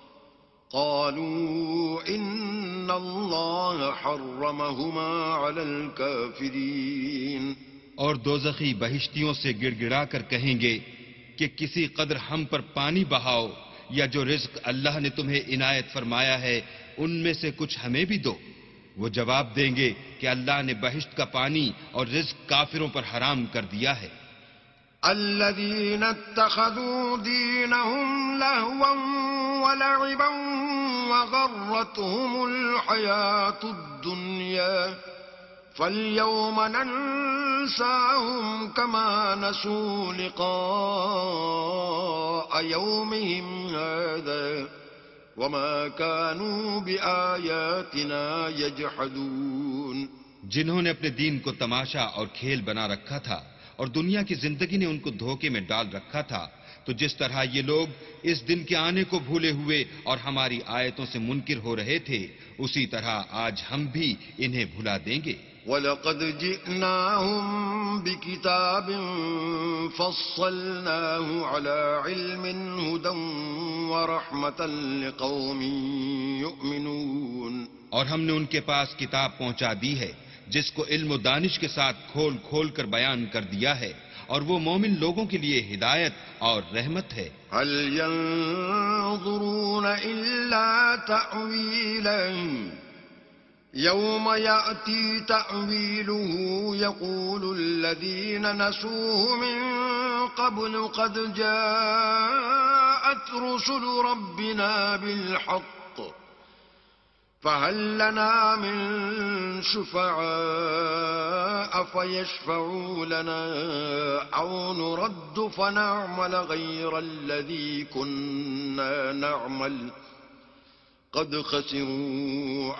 قالوا إن الله حرمهما على الكافرين. اور دوزخی بہشتیوں سے گڑ گڑا کر کہیں گے کہ کسی قدر ہم پر پانی بہاؤ یا جو رزق اللہ نے تمہیں عنایت فرمایا ہے ان میں سے کچھ ہمیں بھی دو. وہ جواب دیں گے کہ اللہ نے بہشت کا پانی اور رزق کافروں پر حرام کر دیا ہے. الذين اتخذوا دينهم لهوا ولعبا وغرتهم الحياة الدنيا فاليوم ننساهم كما نسوا لقاء يومهم هذا وما كانوا بآياتنا يجحدون. جنہوں نے اپنے دین کو تماشا اور کھیل بنا رکھا تھا اور دنیا کی زندگی نے ان کو دھوکے میں ڈال رکھا تھا، تو جس طرح یہ لوگ اس دن کے آنے کو بھولے ہوئے اور ہماری آیتوں سے منکر ہو رہے تھے، اسی طرح آج ہم بھی انہیں بھلا دیں گے. وَلَقَدْ جِئْنَاهُمْ بِكِتَابٍ فَصَّلْنَاهُ عَلَى عِلْمٍ هُدًى وَرَحْمَةً لِقَوْمٍ يُؤْمِنُونَ. اور ہم نے ان کے پاس کتاب پہنچا دی ہے جس کو علم و دانش کے ساتھ کھول کھول کر بیان کر دیا ہے، اور وہ مومن لوگوں کے لیے ہدایت اور رحمت ہے. هل ينظرون إلا تأويله يوم يأتي تأويله يقول الذين نسوه من قبل قد جاءت رسل ربنا بالحق فهل لنا من شفعاء فيشفعوا لنا أو نرد فنعمل غير الذي كنا نعمل قد خسروا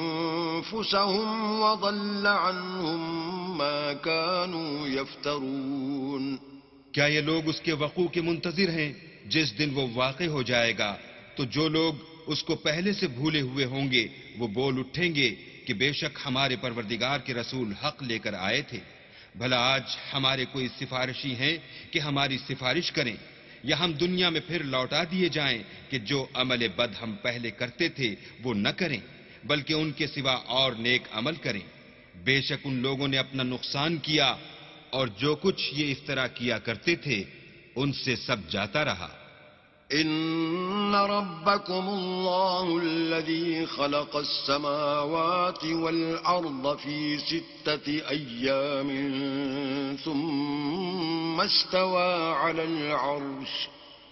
أنفسهم وضل عنهم ما كانوا يفترون. کیا یہ لوگ اس کے وقوع کے منتظر ہیں جس دن وہ واقع ہو جائے گا تو جو لوگ اس کو پہلے سے بھولے ہوئے ہوں گے وہ بول اٹھیں گے کہ بے شک ہمارے پروردگار کے رسول حق لے کر آئے تھے. بھلا آج ہمارے کوئی سفارشی ہیں کہ ہماری سفارش کریں، یا ہم دنیا میں پھر لوٹا دیے جائیں کہ جو عمل بد ہم پہلے کرتے تھے وہ نہ کریں بلکہ ان کے سوا اور نیک عمل کریں. بے شک ان لوگوں نے اپنا نقصان کیا اور جو کچھ یہ افطرا کیا کرتے تھے ان سے سب جاتا رہا. إن ربكم الله الذي خلق السماوات والأرض في 6 أيام ثم استوى على العرش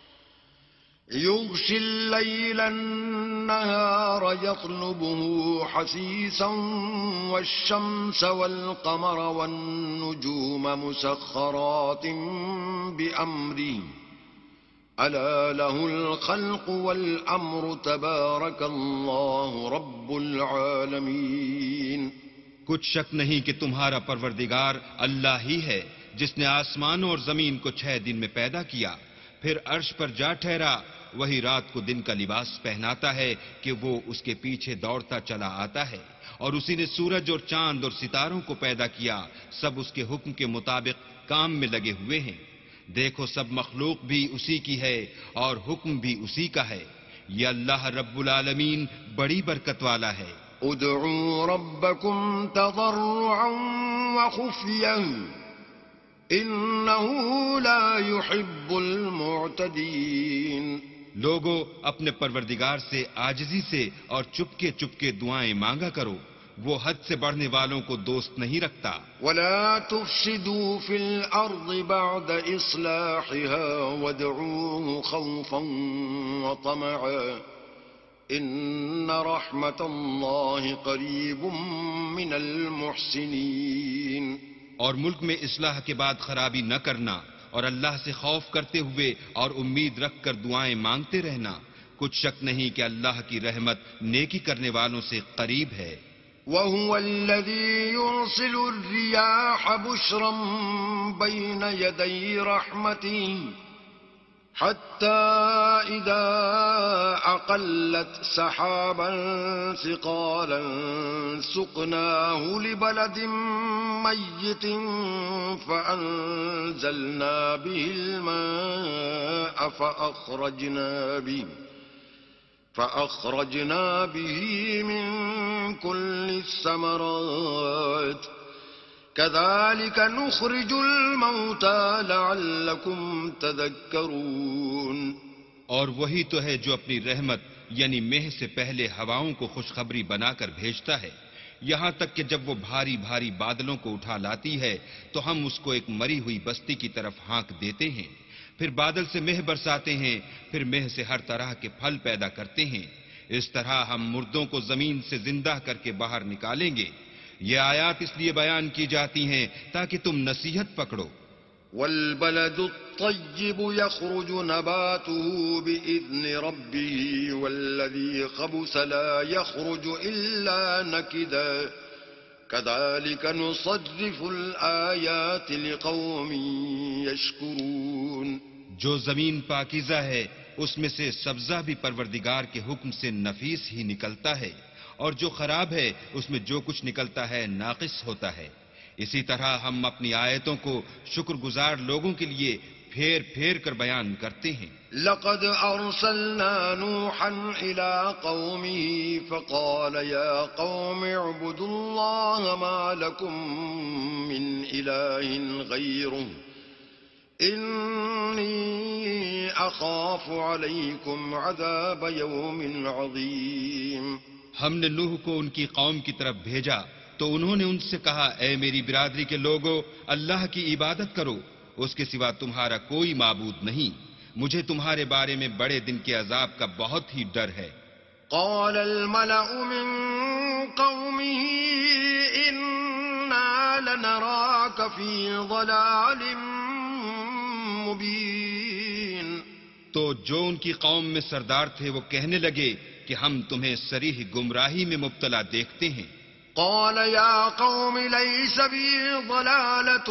يغشي الليل النهار يطلبه حثيثا والشمس والقمر والنجوم مسخرات بأمره ألا له الخلق والأمر تبارك الله رب العالمين. کچھ شک نہیں کہ تمہارا پروردگار اللہ ہی ہے جس نے آسمانوں اور زمین کو 6 دن میں پیدا کیا، پھر عرش پر جا ٹھہرا. وہی رات کو دن کا لباس پہناتا ہے کہ وہ اس کے پیچھے دوڑتا چلا آتا ہے، اور اسی نے سورج اور چاند اور ستاروں کو پیدا کیا، سب اس کے حکم کے مطابق کام میں لگے ہوئے ہیں. دیکھو سب مخلوق بھی اسی کی ہے اور حکم بھی اسی کا ہے. یہ اللہ رب العالمین بڑی برکت والا ہے. ادعوا ربكم تضرعا وخفيا انه لا يحب المعتدين. لوگو اپنے پروردگار سے عاجزی سے اور چپکے چپکے دعائیں مانگا کرو، وہ حد سے بڑھنے والوں کو دوست نہیں رکھتا. ولا تفسدوا في الأرض بعد إصلاحها وادعوه خوفا وطمعا إن رحمة الله قريب من المحسنين. اور ملک میں اصلاح کے بعد خرابی نہ کرنا اور اللہ سے خوف کرتے ہوئے اور امید رکھ کر دعائیں مانگتے رہنا. کچھ شک نہیں کہ اللہ کی رحمت نیکی کرنے والوں سے قریب ہے. وهو الذي يرسل الرياح بشرا بين يدي رحمته حتى إذا أقلت سحابا ثقالا سقناه لبلد ميت فأنزلنا به الماء فأخرجنا به من كل الثمرات كذلك نخرج الموتى لعلكم تذكرون. اور وہی تو ہے جو اپنی رحمت یعنی مہ سے پہلے ہواؤں کو خوشخبری بنا کر بھیجتا ہے، یہاں تک کہ جب وہ بھاری بھاری بادلوں کو اٹھا لاتی ہے تو ہم اس کو ایک مری ہوئی بستی کی طرف ہانک دیتے ہیں، پھر بادل سے مہ برساتے ہیں، پھر مہ سے ہر طرح کے پھل پیدا کرتے ہیں. اس طرح ہم مردوں کو زمین سے زندہ کر کے باہر نکالیں گے. یہ آیات اس لیے بیان کی جاتی ہیں تاکہ تم نصیحت پکڑو. والبلد الطيب يخرج نباته بإذن ربه والذي خبث لا يخرج إلا نكدا كذلك نصرف الآيات لقوم يشكرون. جو زمین پاکیزہ ہے اس میں سے سبزہ بھی پروردگار کے حکم سے نفیس ہی نکلتا ہے، اور جو خراب ہے اس میں جو کچھ نکلتا ہے ناقص ہوتا ہے. اسی طرح ہم اپنی آیتوں کو شکر گزار لوگوں کے لیے پھیر پھیر کر بیان کرتے ہیں. لقد أرسلنا نوحا إلى قومه فقال يا قوم اعبدوا الله ما لكم من إله غيره إني أخاف عليكم عذاب يوم عظيم. ہم نے نوح کو ان کی قوم کی طرف بھیجا تو انہوں نے ان سے کہا، اے میری برادری کے لوگو، اللہ کی عبادت کرو، اس کے سوا تمہارا کوئی معبود نہیں، مجھے تمہارے بارے میں بڑے دن کے عذاب کا بہت ہی ڈر ہے. قال الملأ من قومه إنا لنراك في ضلال مبين. تو جو ان کی قوم میں سردار تھے وہ کہنے لگے کہ ہم تمہیں صریح گمراہی میں مبتلا دیکھتے ہیں. قال يا قوم ليس بي ضلالة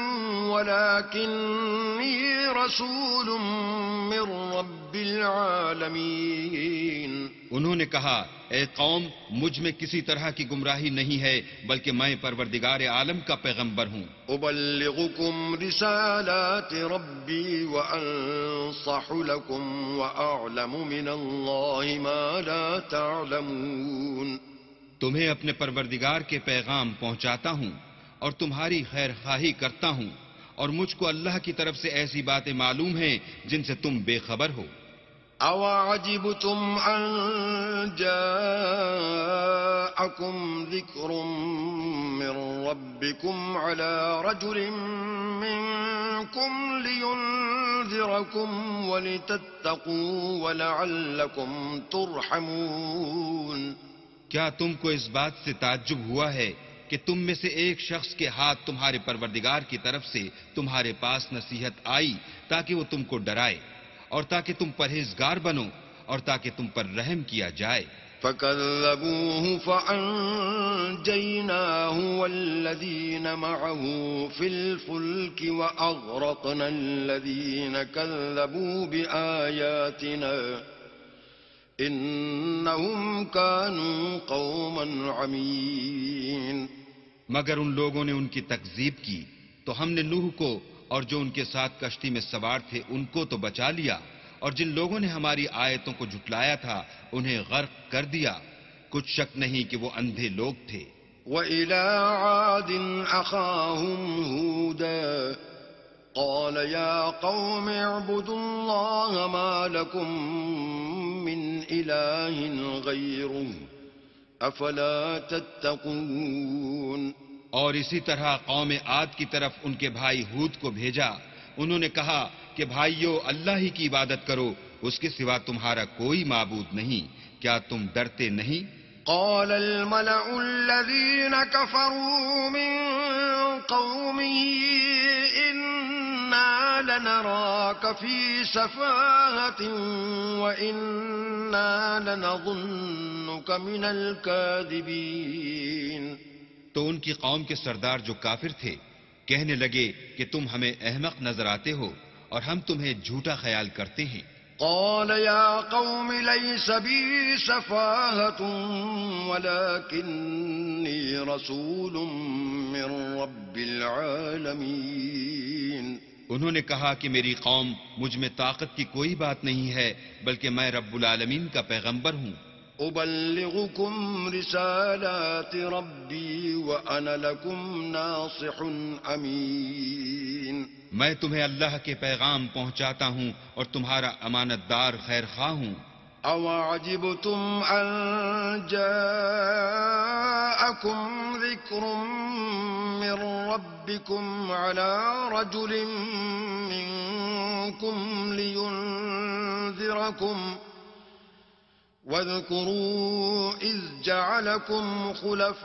ولكني رسول من رب العالمين. انہوں نے کہا، اے قوم، مجھ میں کسی طرح کی گمراہی نہیں ہے بلکہ میں پروردگار عالم کا پیغمبر ہوں. أبلغكم رسالات ربي وأنصح لكم وأعلم من الله ما لا تعلمون. تمہیں اپنے پروردگار کے پیغام پہنچاتا ہوں اور تمہاری خیر خواہی کرتا ہوں، اور مجھ کو اللہ کی طرف سے ایسی باتیں معلوم ہیں جن سے تم بے خبر ہو. أَوَعَجِبْتُمْ أَن جَاءَكُمْ ذِكْرٌ مِّن رَّبِّكُمْ عَلَىٰ رَجُلٍ مِّنكُمْ لِيُنذِرَكُمْ وَلِتَتَّقُوا وَلَعَلَّكُمْ تُرْحَمُونَ. کیا تم کو اس بات سے تعجب ہوا ہے کہ تم میں سے ایک شخص کے ہاتھ تمہارے پروردگار کی طرف سے تمہارے پاس نصیحت آئی تاکہ وہ تم کو ڈرائے اور تاکہ تم پرہیزگار بنو اور تاکہ تم پر رحم کیا جائے. فَكَذَّبُوهُ فَأَنجَيْنَاهُ وَالَّذِينَ مَعَهُ فِي الْفُلْكِ وَأَغْرَقْنَا الَّذِينَ كَذَّبُوا بِآيَاتِنَا انہم کانوا قوما عمین. مگر ان لوگوں نے ان کی تکذیب کی تو ہم نے نوح کو اور جو ان کے ساتھ کشتی میں سوار تھے ان کو تو بچا لیا، اور جن لوگوں نے ہماری آیتوں کو جھٹلایا تھا انہیں غرق کر دیا. کچھ شک نہیں کہ وہ اندھے لوگ تھے. وَإِلَىٰ عَادٍ أَخَاهُمْ هُودًا قال يا قوم اعبدوا الله ما لكم من إله غيره أفلا تتقون. اور اسی طرح قوم عاد کی طرف ان کے بھائی ہود کو بھیجا. انہوں نے کہا کہ بھائیو، اللہ ہی کی عبادت کرو، اس کے سوا تمہارا کوئی معبود نہیں، کیا تم ڈرتے نہیں؟ قال الملأ الذين كفروا من قومه إنا لنراك في سفاهة وإنا لنظنك من الكاذبين. تو ان کی قوم کے سردار جو کافر تھے کہنے لگے کہ تم ہمیں احمق نظر آتے ہو اور ہم تمہیں جھوٹا خیال کرتے ہیں۔ قال يا قوم ليس بي سفاهة ولكني رسول من رب العالمين۔ انہوں نے کہا کہ میری قوم مجھ میں طاقت کی کوئی بات نہیں ہے، بلکہ میں رب العالمین کا پیغمبر ہوں۔ أبلغكم رسالات ربي وأنا لكم ناصح أمين۔ میں تمہیں اللہ کے پیغام پہنچاتا ہوں اور تمہارا امانت دار خیر خواہ ہوں۔ أَوَعَجِبْتُمْ أَن جَاءَكُمْ ذِكْرٌ مِّن رَّبِّكُمْ عَلَىٰ رَجُلٍ مِّنكُمْ لِيُنذِرَكُمْ واذكروا إذ جعلكم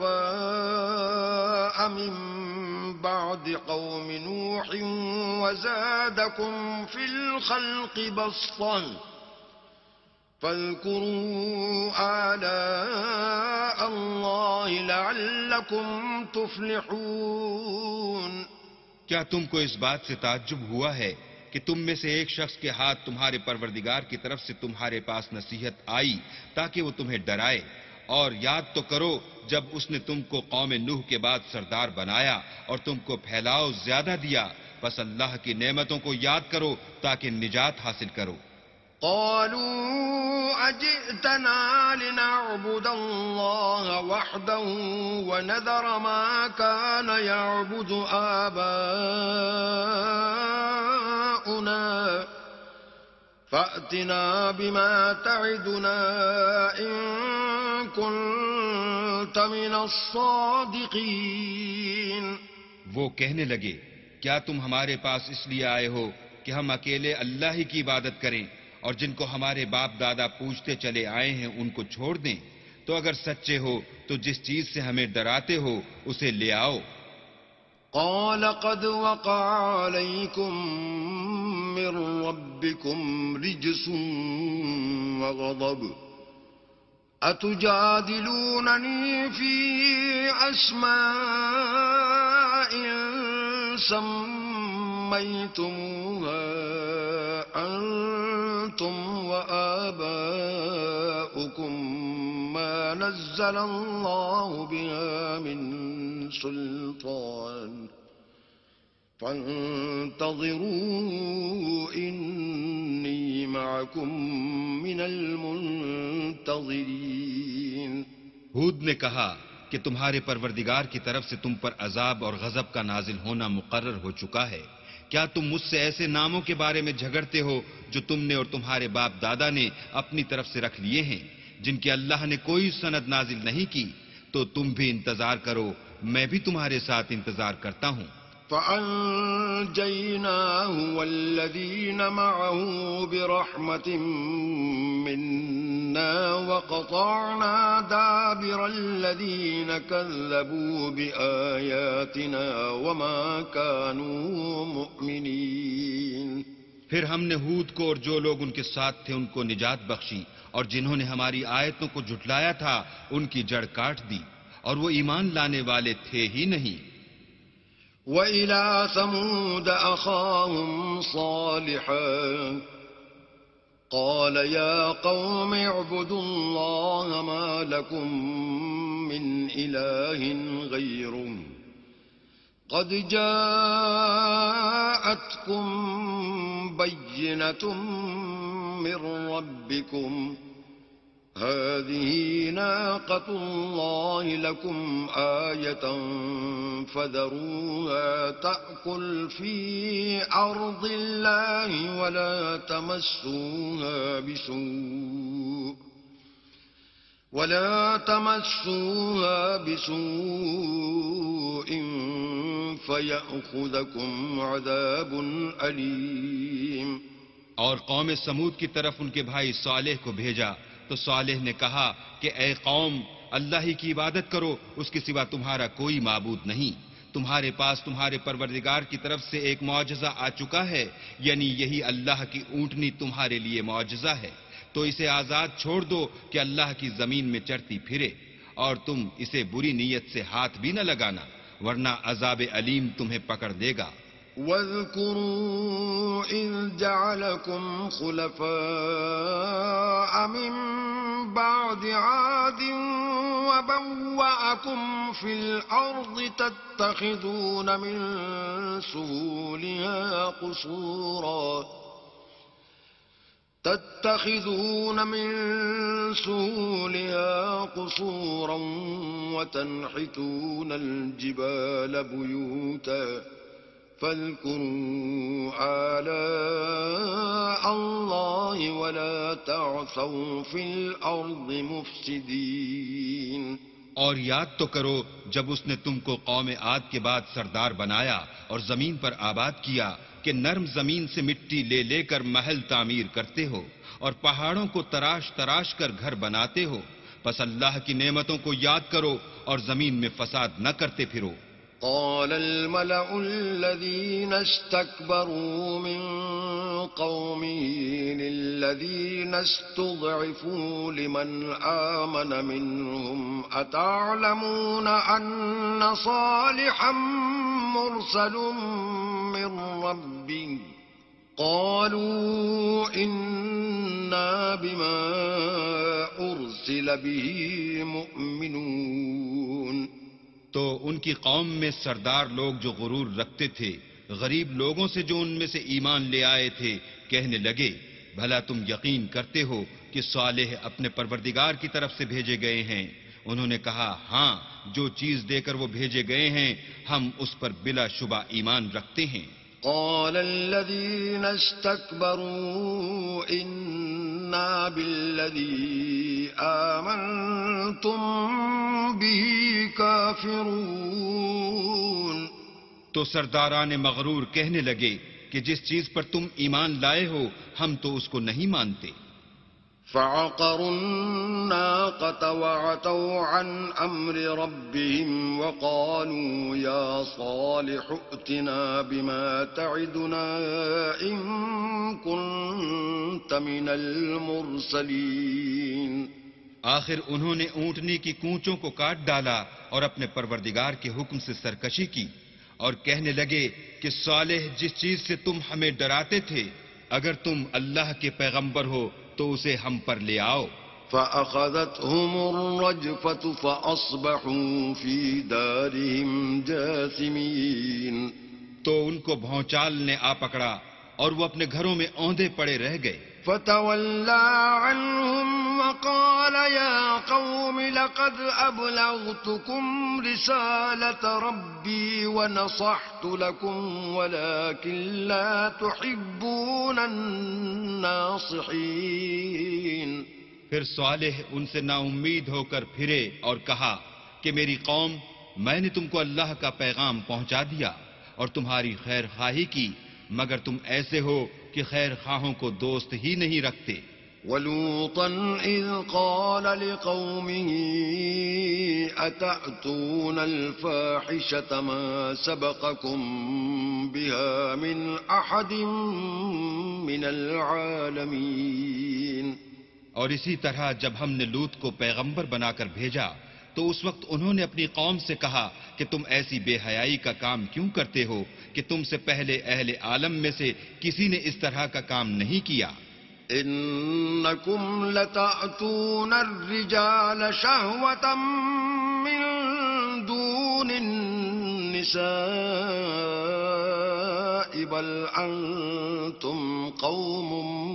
خلفاء من بعد قوم نوح وزادكم في الخلق بسطة فاذكروا آلاء الله لعلكم تفلحون۔ کیا تم کو اس بات سے تعجب ہوا ہے کہ تم میں سے ایک شخص کے ہاتھ تمہارے پروردگار کی طرف سے تمہارے پاس نصیحت آئی تاکہ وہ تمہیں ڈرائے؟ اور یاد تو کرو جب اس نے تم کو قوم نوح کے بعد سردار بنایا اور تم کو پھیلاؤ زیادہ دیا، بس اللہ کی نعمتوں کو یاد کرو تاکہ نجات حاصل کرو۔ قالوا أجئتنا لنعبد الله وحده ونذر ما كان يعبد آباؤنا فأتنا بما تعدنا إن كنت من الصادقين۔ وہ کہنے لگے کیا تم ہمارے پاس اس لیے آئے ہو کہ ہم اکیلے اللہ ہی کی عبادت کریں اور جن کو ہمارے باپ دادا پوجتے چلے آئے ہیں ان کو چھوڑ دیں؟ تو اگر سچے ہو تو جس چیز سے ہمیں ڈراتے ہو اسے لے آؤ۔ قال قد وقع عليكم من ربكم رجس وغضب أتجادلونني في أسماء سميتموها أنتم وآباؤكم ما نزل الله بها من سلطان فانتظروا إني معكم من المنتظرين۔ ہود نے کہا کہ تمہارے پروردگار کی طرف سے تم پر عذاب اور غضب کا نازل ہونا مقرر ہو چکا ہے۔ کیا تم مجھ سے ایسے ناموں کے بارے میں جھگڑتے ہو جو تم نے اور تمہارے باپ دادا نے اپنی طرف سے رکھ لیے ہیں، جن کی اللہ نے کوئی سند نازل نہیں کی؟ تو تم بھی انتظار کرو، میں بھی تمہارے ساتھ انتظار کرتا ہوں۔ فأنجيناه والذين معه برحمة منا وقطعنا دابر الذين كذبوا بآياتنا وما كانوا مؤمنين۔ پھر ہم نے ہود کو اور جو لوگ ان کے ساتھ تھے ان کو نجات بخشی، اور جنہوں نے ہماری آیتوں کو جھٹلایا تھا ان کی جڑ کاٹ دی، اور وہ ایمان لانے والے تھے ہی نہیں۔ وَإِلَى ثَمُودَ أَخَاهُمْ صَالِحًا قَالَ يَا قَوْمِ اعْبُدُوا اللَّهَ مَا لَكُمْ مِنْ إِلَٰهٍ غَيْرُهُ قَدْ جَاءَتْكُمْ بَيِّنَةٌ مِّن رَّبِّكُمْ هذه ناقة الله لكم آية فذروها تأكل في أرض الله ولا تمسوها بسوء فيأخذكم عذاب أليم۔ اور قوم سمود کی طرف ان کے بھائی صالح کو بھیجا تو صالح نے کہا کہ اے قوم، اللہ ہی کی عبادت کرو، اس کے سوا تمہارا کوئی معبود نہیں۔ تمہارے پاس تمہارے پروردگار کی طرف سے ایک معجزہ آ چکا ہے، یعنی یہی اللہ کی اونٹنی تمہارے لیے معجزہ ہے، تو اسے آزاد چھوڑ دو کہ اللہ کی زمین میں چرتی پھرے، اور تم اسے بری نیت سے ہاتھ بھی نہ لگانا ورنہ عذاب علیم تمہیں پکڑ لے گا۔ وَاذْكُرُوا إِذْ جعلكم خلفاء من بعد عاد وبوأكم في الأرض تتخذون من سهولها قصورا وتنحتون الجبال بيوتا فاذكروا آلاء الله ولا تعثوا في الأرض مفسدين. اور یاد تو کرو جب اس نے تم کو قوم عاد کے بعد سردار بنایا اور زمین پر آباد کیا کہ نرم زمین سے مٹی لے لے کر محل تعمیر کرتے ہو اور پہاڑوں کو تراش تراش کر گھر بناتے ہو. پس اللہ کی نعمتوں کو یاد کرو اور زمین میں فساد نہ کرتے پھرو. قال الملأ الذين استكبروا من قومه للذين استضعفوا لمن آمن منهم أتعلمون أن صالحا مرسل من ربه قالوا إنا بما أرسل به مؤمنون. تو ان کی قوم میں سردار لوگ جو غرور رکھتے تھے غریب لوگوں سے جو ان میں سے ایمان لے آئے تھے کہنے لگے بھلا تم یقین کرتے ہو کہ صالح اپنے پروردگار کی طرف سے بھیجے گئے ہیں؟ انہوں نے کہا ہاں، جو چیز دے کر وہ بھیجے گئے ہیں ہم اس پر بلا شبہ ایمان رکھتے ہیں. قال الذين استكبروا إنا بالذي آمنتم به كافرون. تو سرداران مغرور کہنے لگے کہ جس چیز پر تم ایمان لائے ہو ہم تو اس کو نہیں مانتے. فعقروا الناقة وعتوا عن أمر ربهم وقالوا يا صالح ائتنا بما تعدنا إن كنت من المرسلين. آخر انہوں نے اونٹنی کی کونچوں کو کاٹ ڈالا اور اپنے پروردگار کے حکم سے سرکشی کی اور کہنے لگے کہ صالح جس چیز سے تم ہمیں ڈراتے تھے اگر تم اللہ کے پیغمبر ہو تو اسے ہم پر لے آؤ. فأخذتهم الرجفة فأصبحوا في دارهم جاثمين. تو ان کو بھونچال نے آ پکڑا اور وہ اپنے گھروں میں اوندے پڑے رہ گئے. فتولى عنهم وقال يا قوم لقد أبلغتكم رسالة ربي ونصحت لكم ولكن لا تحبون الناصحين. پھر صالح ان سے نا امید ہو کر پھرے اور کہا کہ میری قوم میں نے تم کو اللہ کا پیغام پہنچا دیا اور تمہاری خیر خواہی کی مگر تم ایسے ہو کہ خیر خواہوں کو دوست ہی نہیں رکھتے. وَلُوطًا إِذْ قَالَ لِقَوْمِهِ أَتَأْتُونَ الْفَاحِشَةَ مَا سَبَقَكُمْ بِهَا مِنْ أَحَدٍ مِنَ الْعَالَمِينَ. اور اسی طرح جب ہم نے لوط کو پیغمبر بنا کر بھیجا تو اس وقت انہوں نے اپنی قوم سے کہا کہ تم ایسی بے حیائی کا کام کیوں کرتے ہو کہ تم سے پہلے اہل عالم میں سے کسی نے اس طرح کا کام نہیں کیا. انکم لتأتون الرجال شہوة من دون النساء بل انتم قوم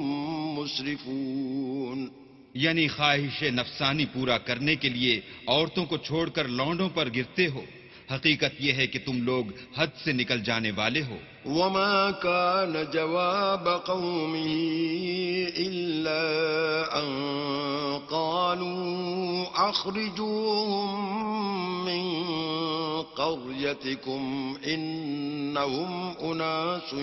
مسرفون. یعنی خواہش نفسانی پورا کرنے کے لیے عورتوں کو چھوڑ کر لونڈوں پر گرتے ہو. حقیقت یہ ہے کہ تم لوگ حد سے نکل جانے والے ہو. وما كان جواب قومه إلا أن قالوا أخرجوهم من قريتكم إنهم أناس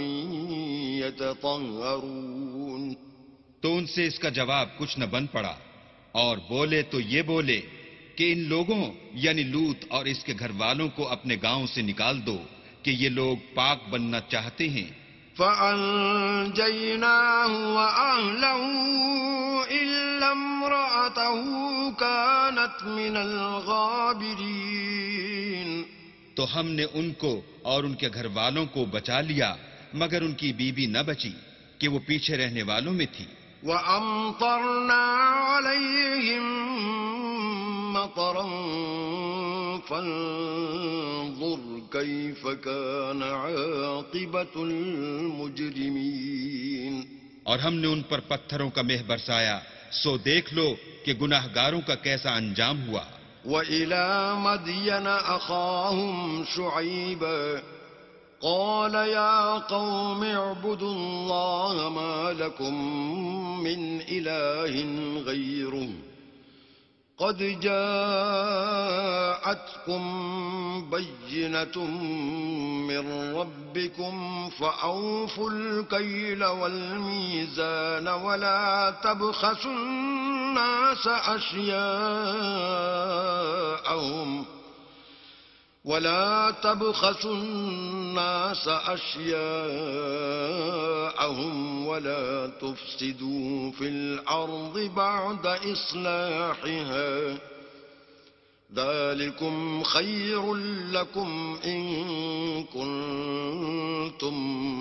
يتطهرون. تو ان سے اس کا جواب کچھ نہ بن پڑا اور بولے تو یہ بولے کہ ان لوگوں یعنی لوط اور اس کے گھر والوں کو اپنے گاؤں سے نکال دو کہ یہ لوگ پاک بننا چاہتے ہیں. فَأَنْجَيْنَاهُ وَأَهْلَهُ إِلَّا امْرَأَتَهُ كَانَتْ مِنَ الْغَابِرِينَ. تو ہم نے ان کو اور ان کے گھر والوں کو بچا لیا مگر ان کی بیوی نہ بچی. کہ وہ پیچھے رہنے والوں میں تھی. وَأَمْطَرْنَا عَلَيْهِمْ مَطَرًا فَانظُرْ كَيْفَ كَانَ عَاقِبَةُ الْمُجْرِمِينَ. اور ہم نے ان پر پتھروں کا مہ برسایا، سو دیکھ لو کہ گناہگاروں کا کیسا انجام ہوا. وَإِلَى مَدْيَنَ أَخَاهُمْ شُعَيْبًا قال يا قوم اعبدوا الله ما لكم من إله غيره قد جاءتكم بينة من ربكم فأوفوا الكيل والميزان ولا تبخسوا الناس أشياءهم ولا تفسدوا في الأرض بعد إصلاحها ذلكم خير لكم إن كنتم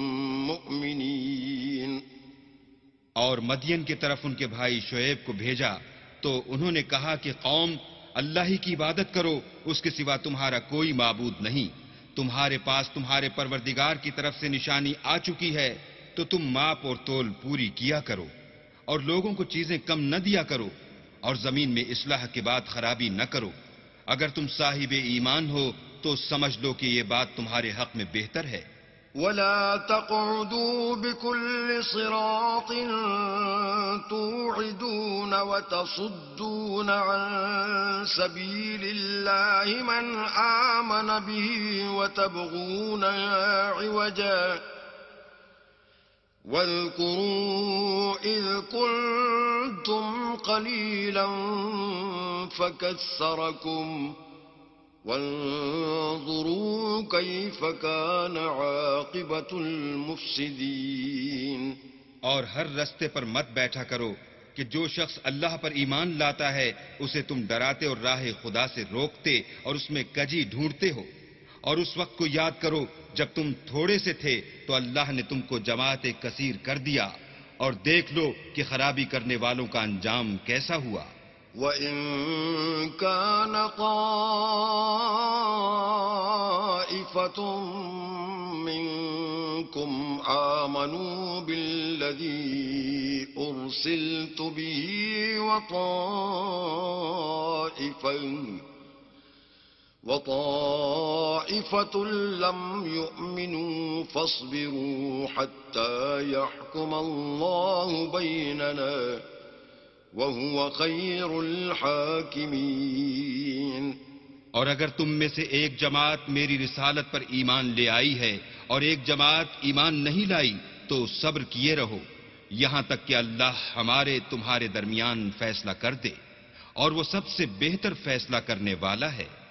مؤمنين. اور مدین کی طرف ان کے بھائی شعیب کو بھیجا تو انہوں نے کہا کہ قوم، اللہ ہی کی عبادت کرو، اس کے سوا تمہارا کوئی معبود نہیں. تمہارے پاس تمہارے پروردگار کی طرف سے نشانی آ چکی ہے تو تم ماپ اور تول پوری کیا کرو اور لوگوں کو چیزیں کم نہ دیا کرو اور زمین میں اصلاح کے بعد خرابی نہ کرو. اگر تم صاحب ایمان ہو تو سمجھ لو کہ یہ بات تمہارے حق میں بہتر ہے. ولا تقعدوا بكل صراط توعدون وتصدون عن سبيل الله من آمن به وتبغونها عوجا واذكروا إذ كنتم قليلا فكثركم وانظروا كيف كان عاقبة المفسدين. اور ہر رستے پر مت بیٹھا کرو کہ جو شخص اللہ پر ایمان لاتا ہے اسے تم ڈراتے اور راہ خدا سے روکتے اور اس میں کجی ڈھونڈتے ہو. اور اس وقت کو یاد کرو جب تم تھوڑے سے تھے تو اللہ نے تم کو جماعت کثیر کر دیا، اور دیکھ لو کہ خرابی کرنے والوں کا انجام کیسا ہوا. وَإِن كَانَ طَائِفَةٌ مِّنكُمْ آمَنُوا بِالَّذِي أُرْسِلْتُ بِهِ وَطَائِفَةٌ لَّمْ يُؤْمِنُوا فَاصْبِرُوا حَتَّى يَحْكُمَ اللَّهُ بَيْنَنَا وَهُوَ خَيْرُ الْحَاكِمِينَ. اور اگر تم میں سے ایک جماعت میری رسالت پر ایمان لے آئی ہے اور ایک جماعت ایمان نہیں لائی تو صبر کیے رہو یہاں تک کہ اللہ ہمارے تمہارے درمیان فیصلہ کر دے، اور وہ سب سے بہتر فیصلہ کرنے والا ہے.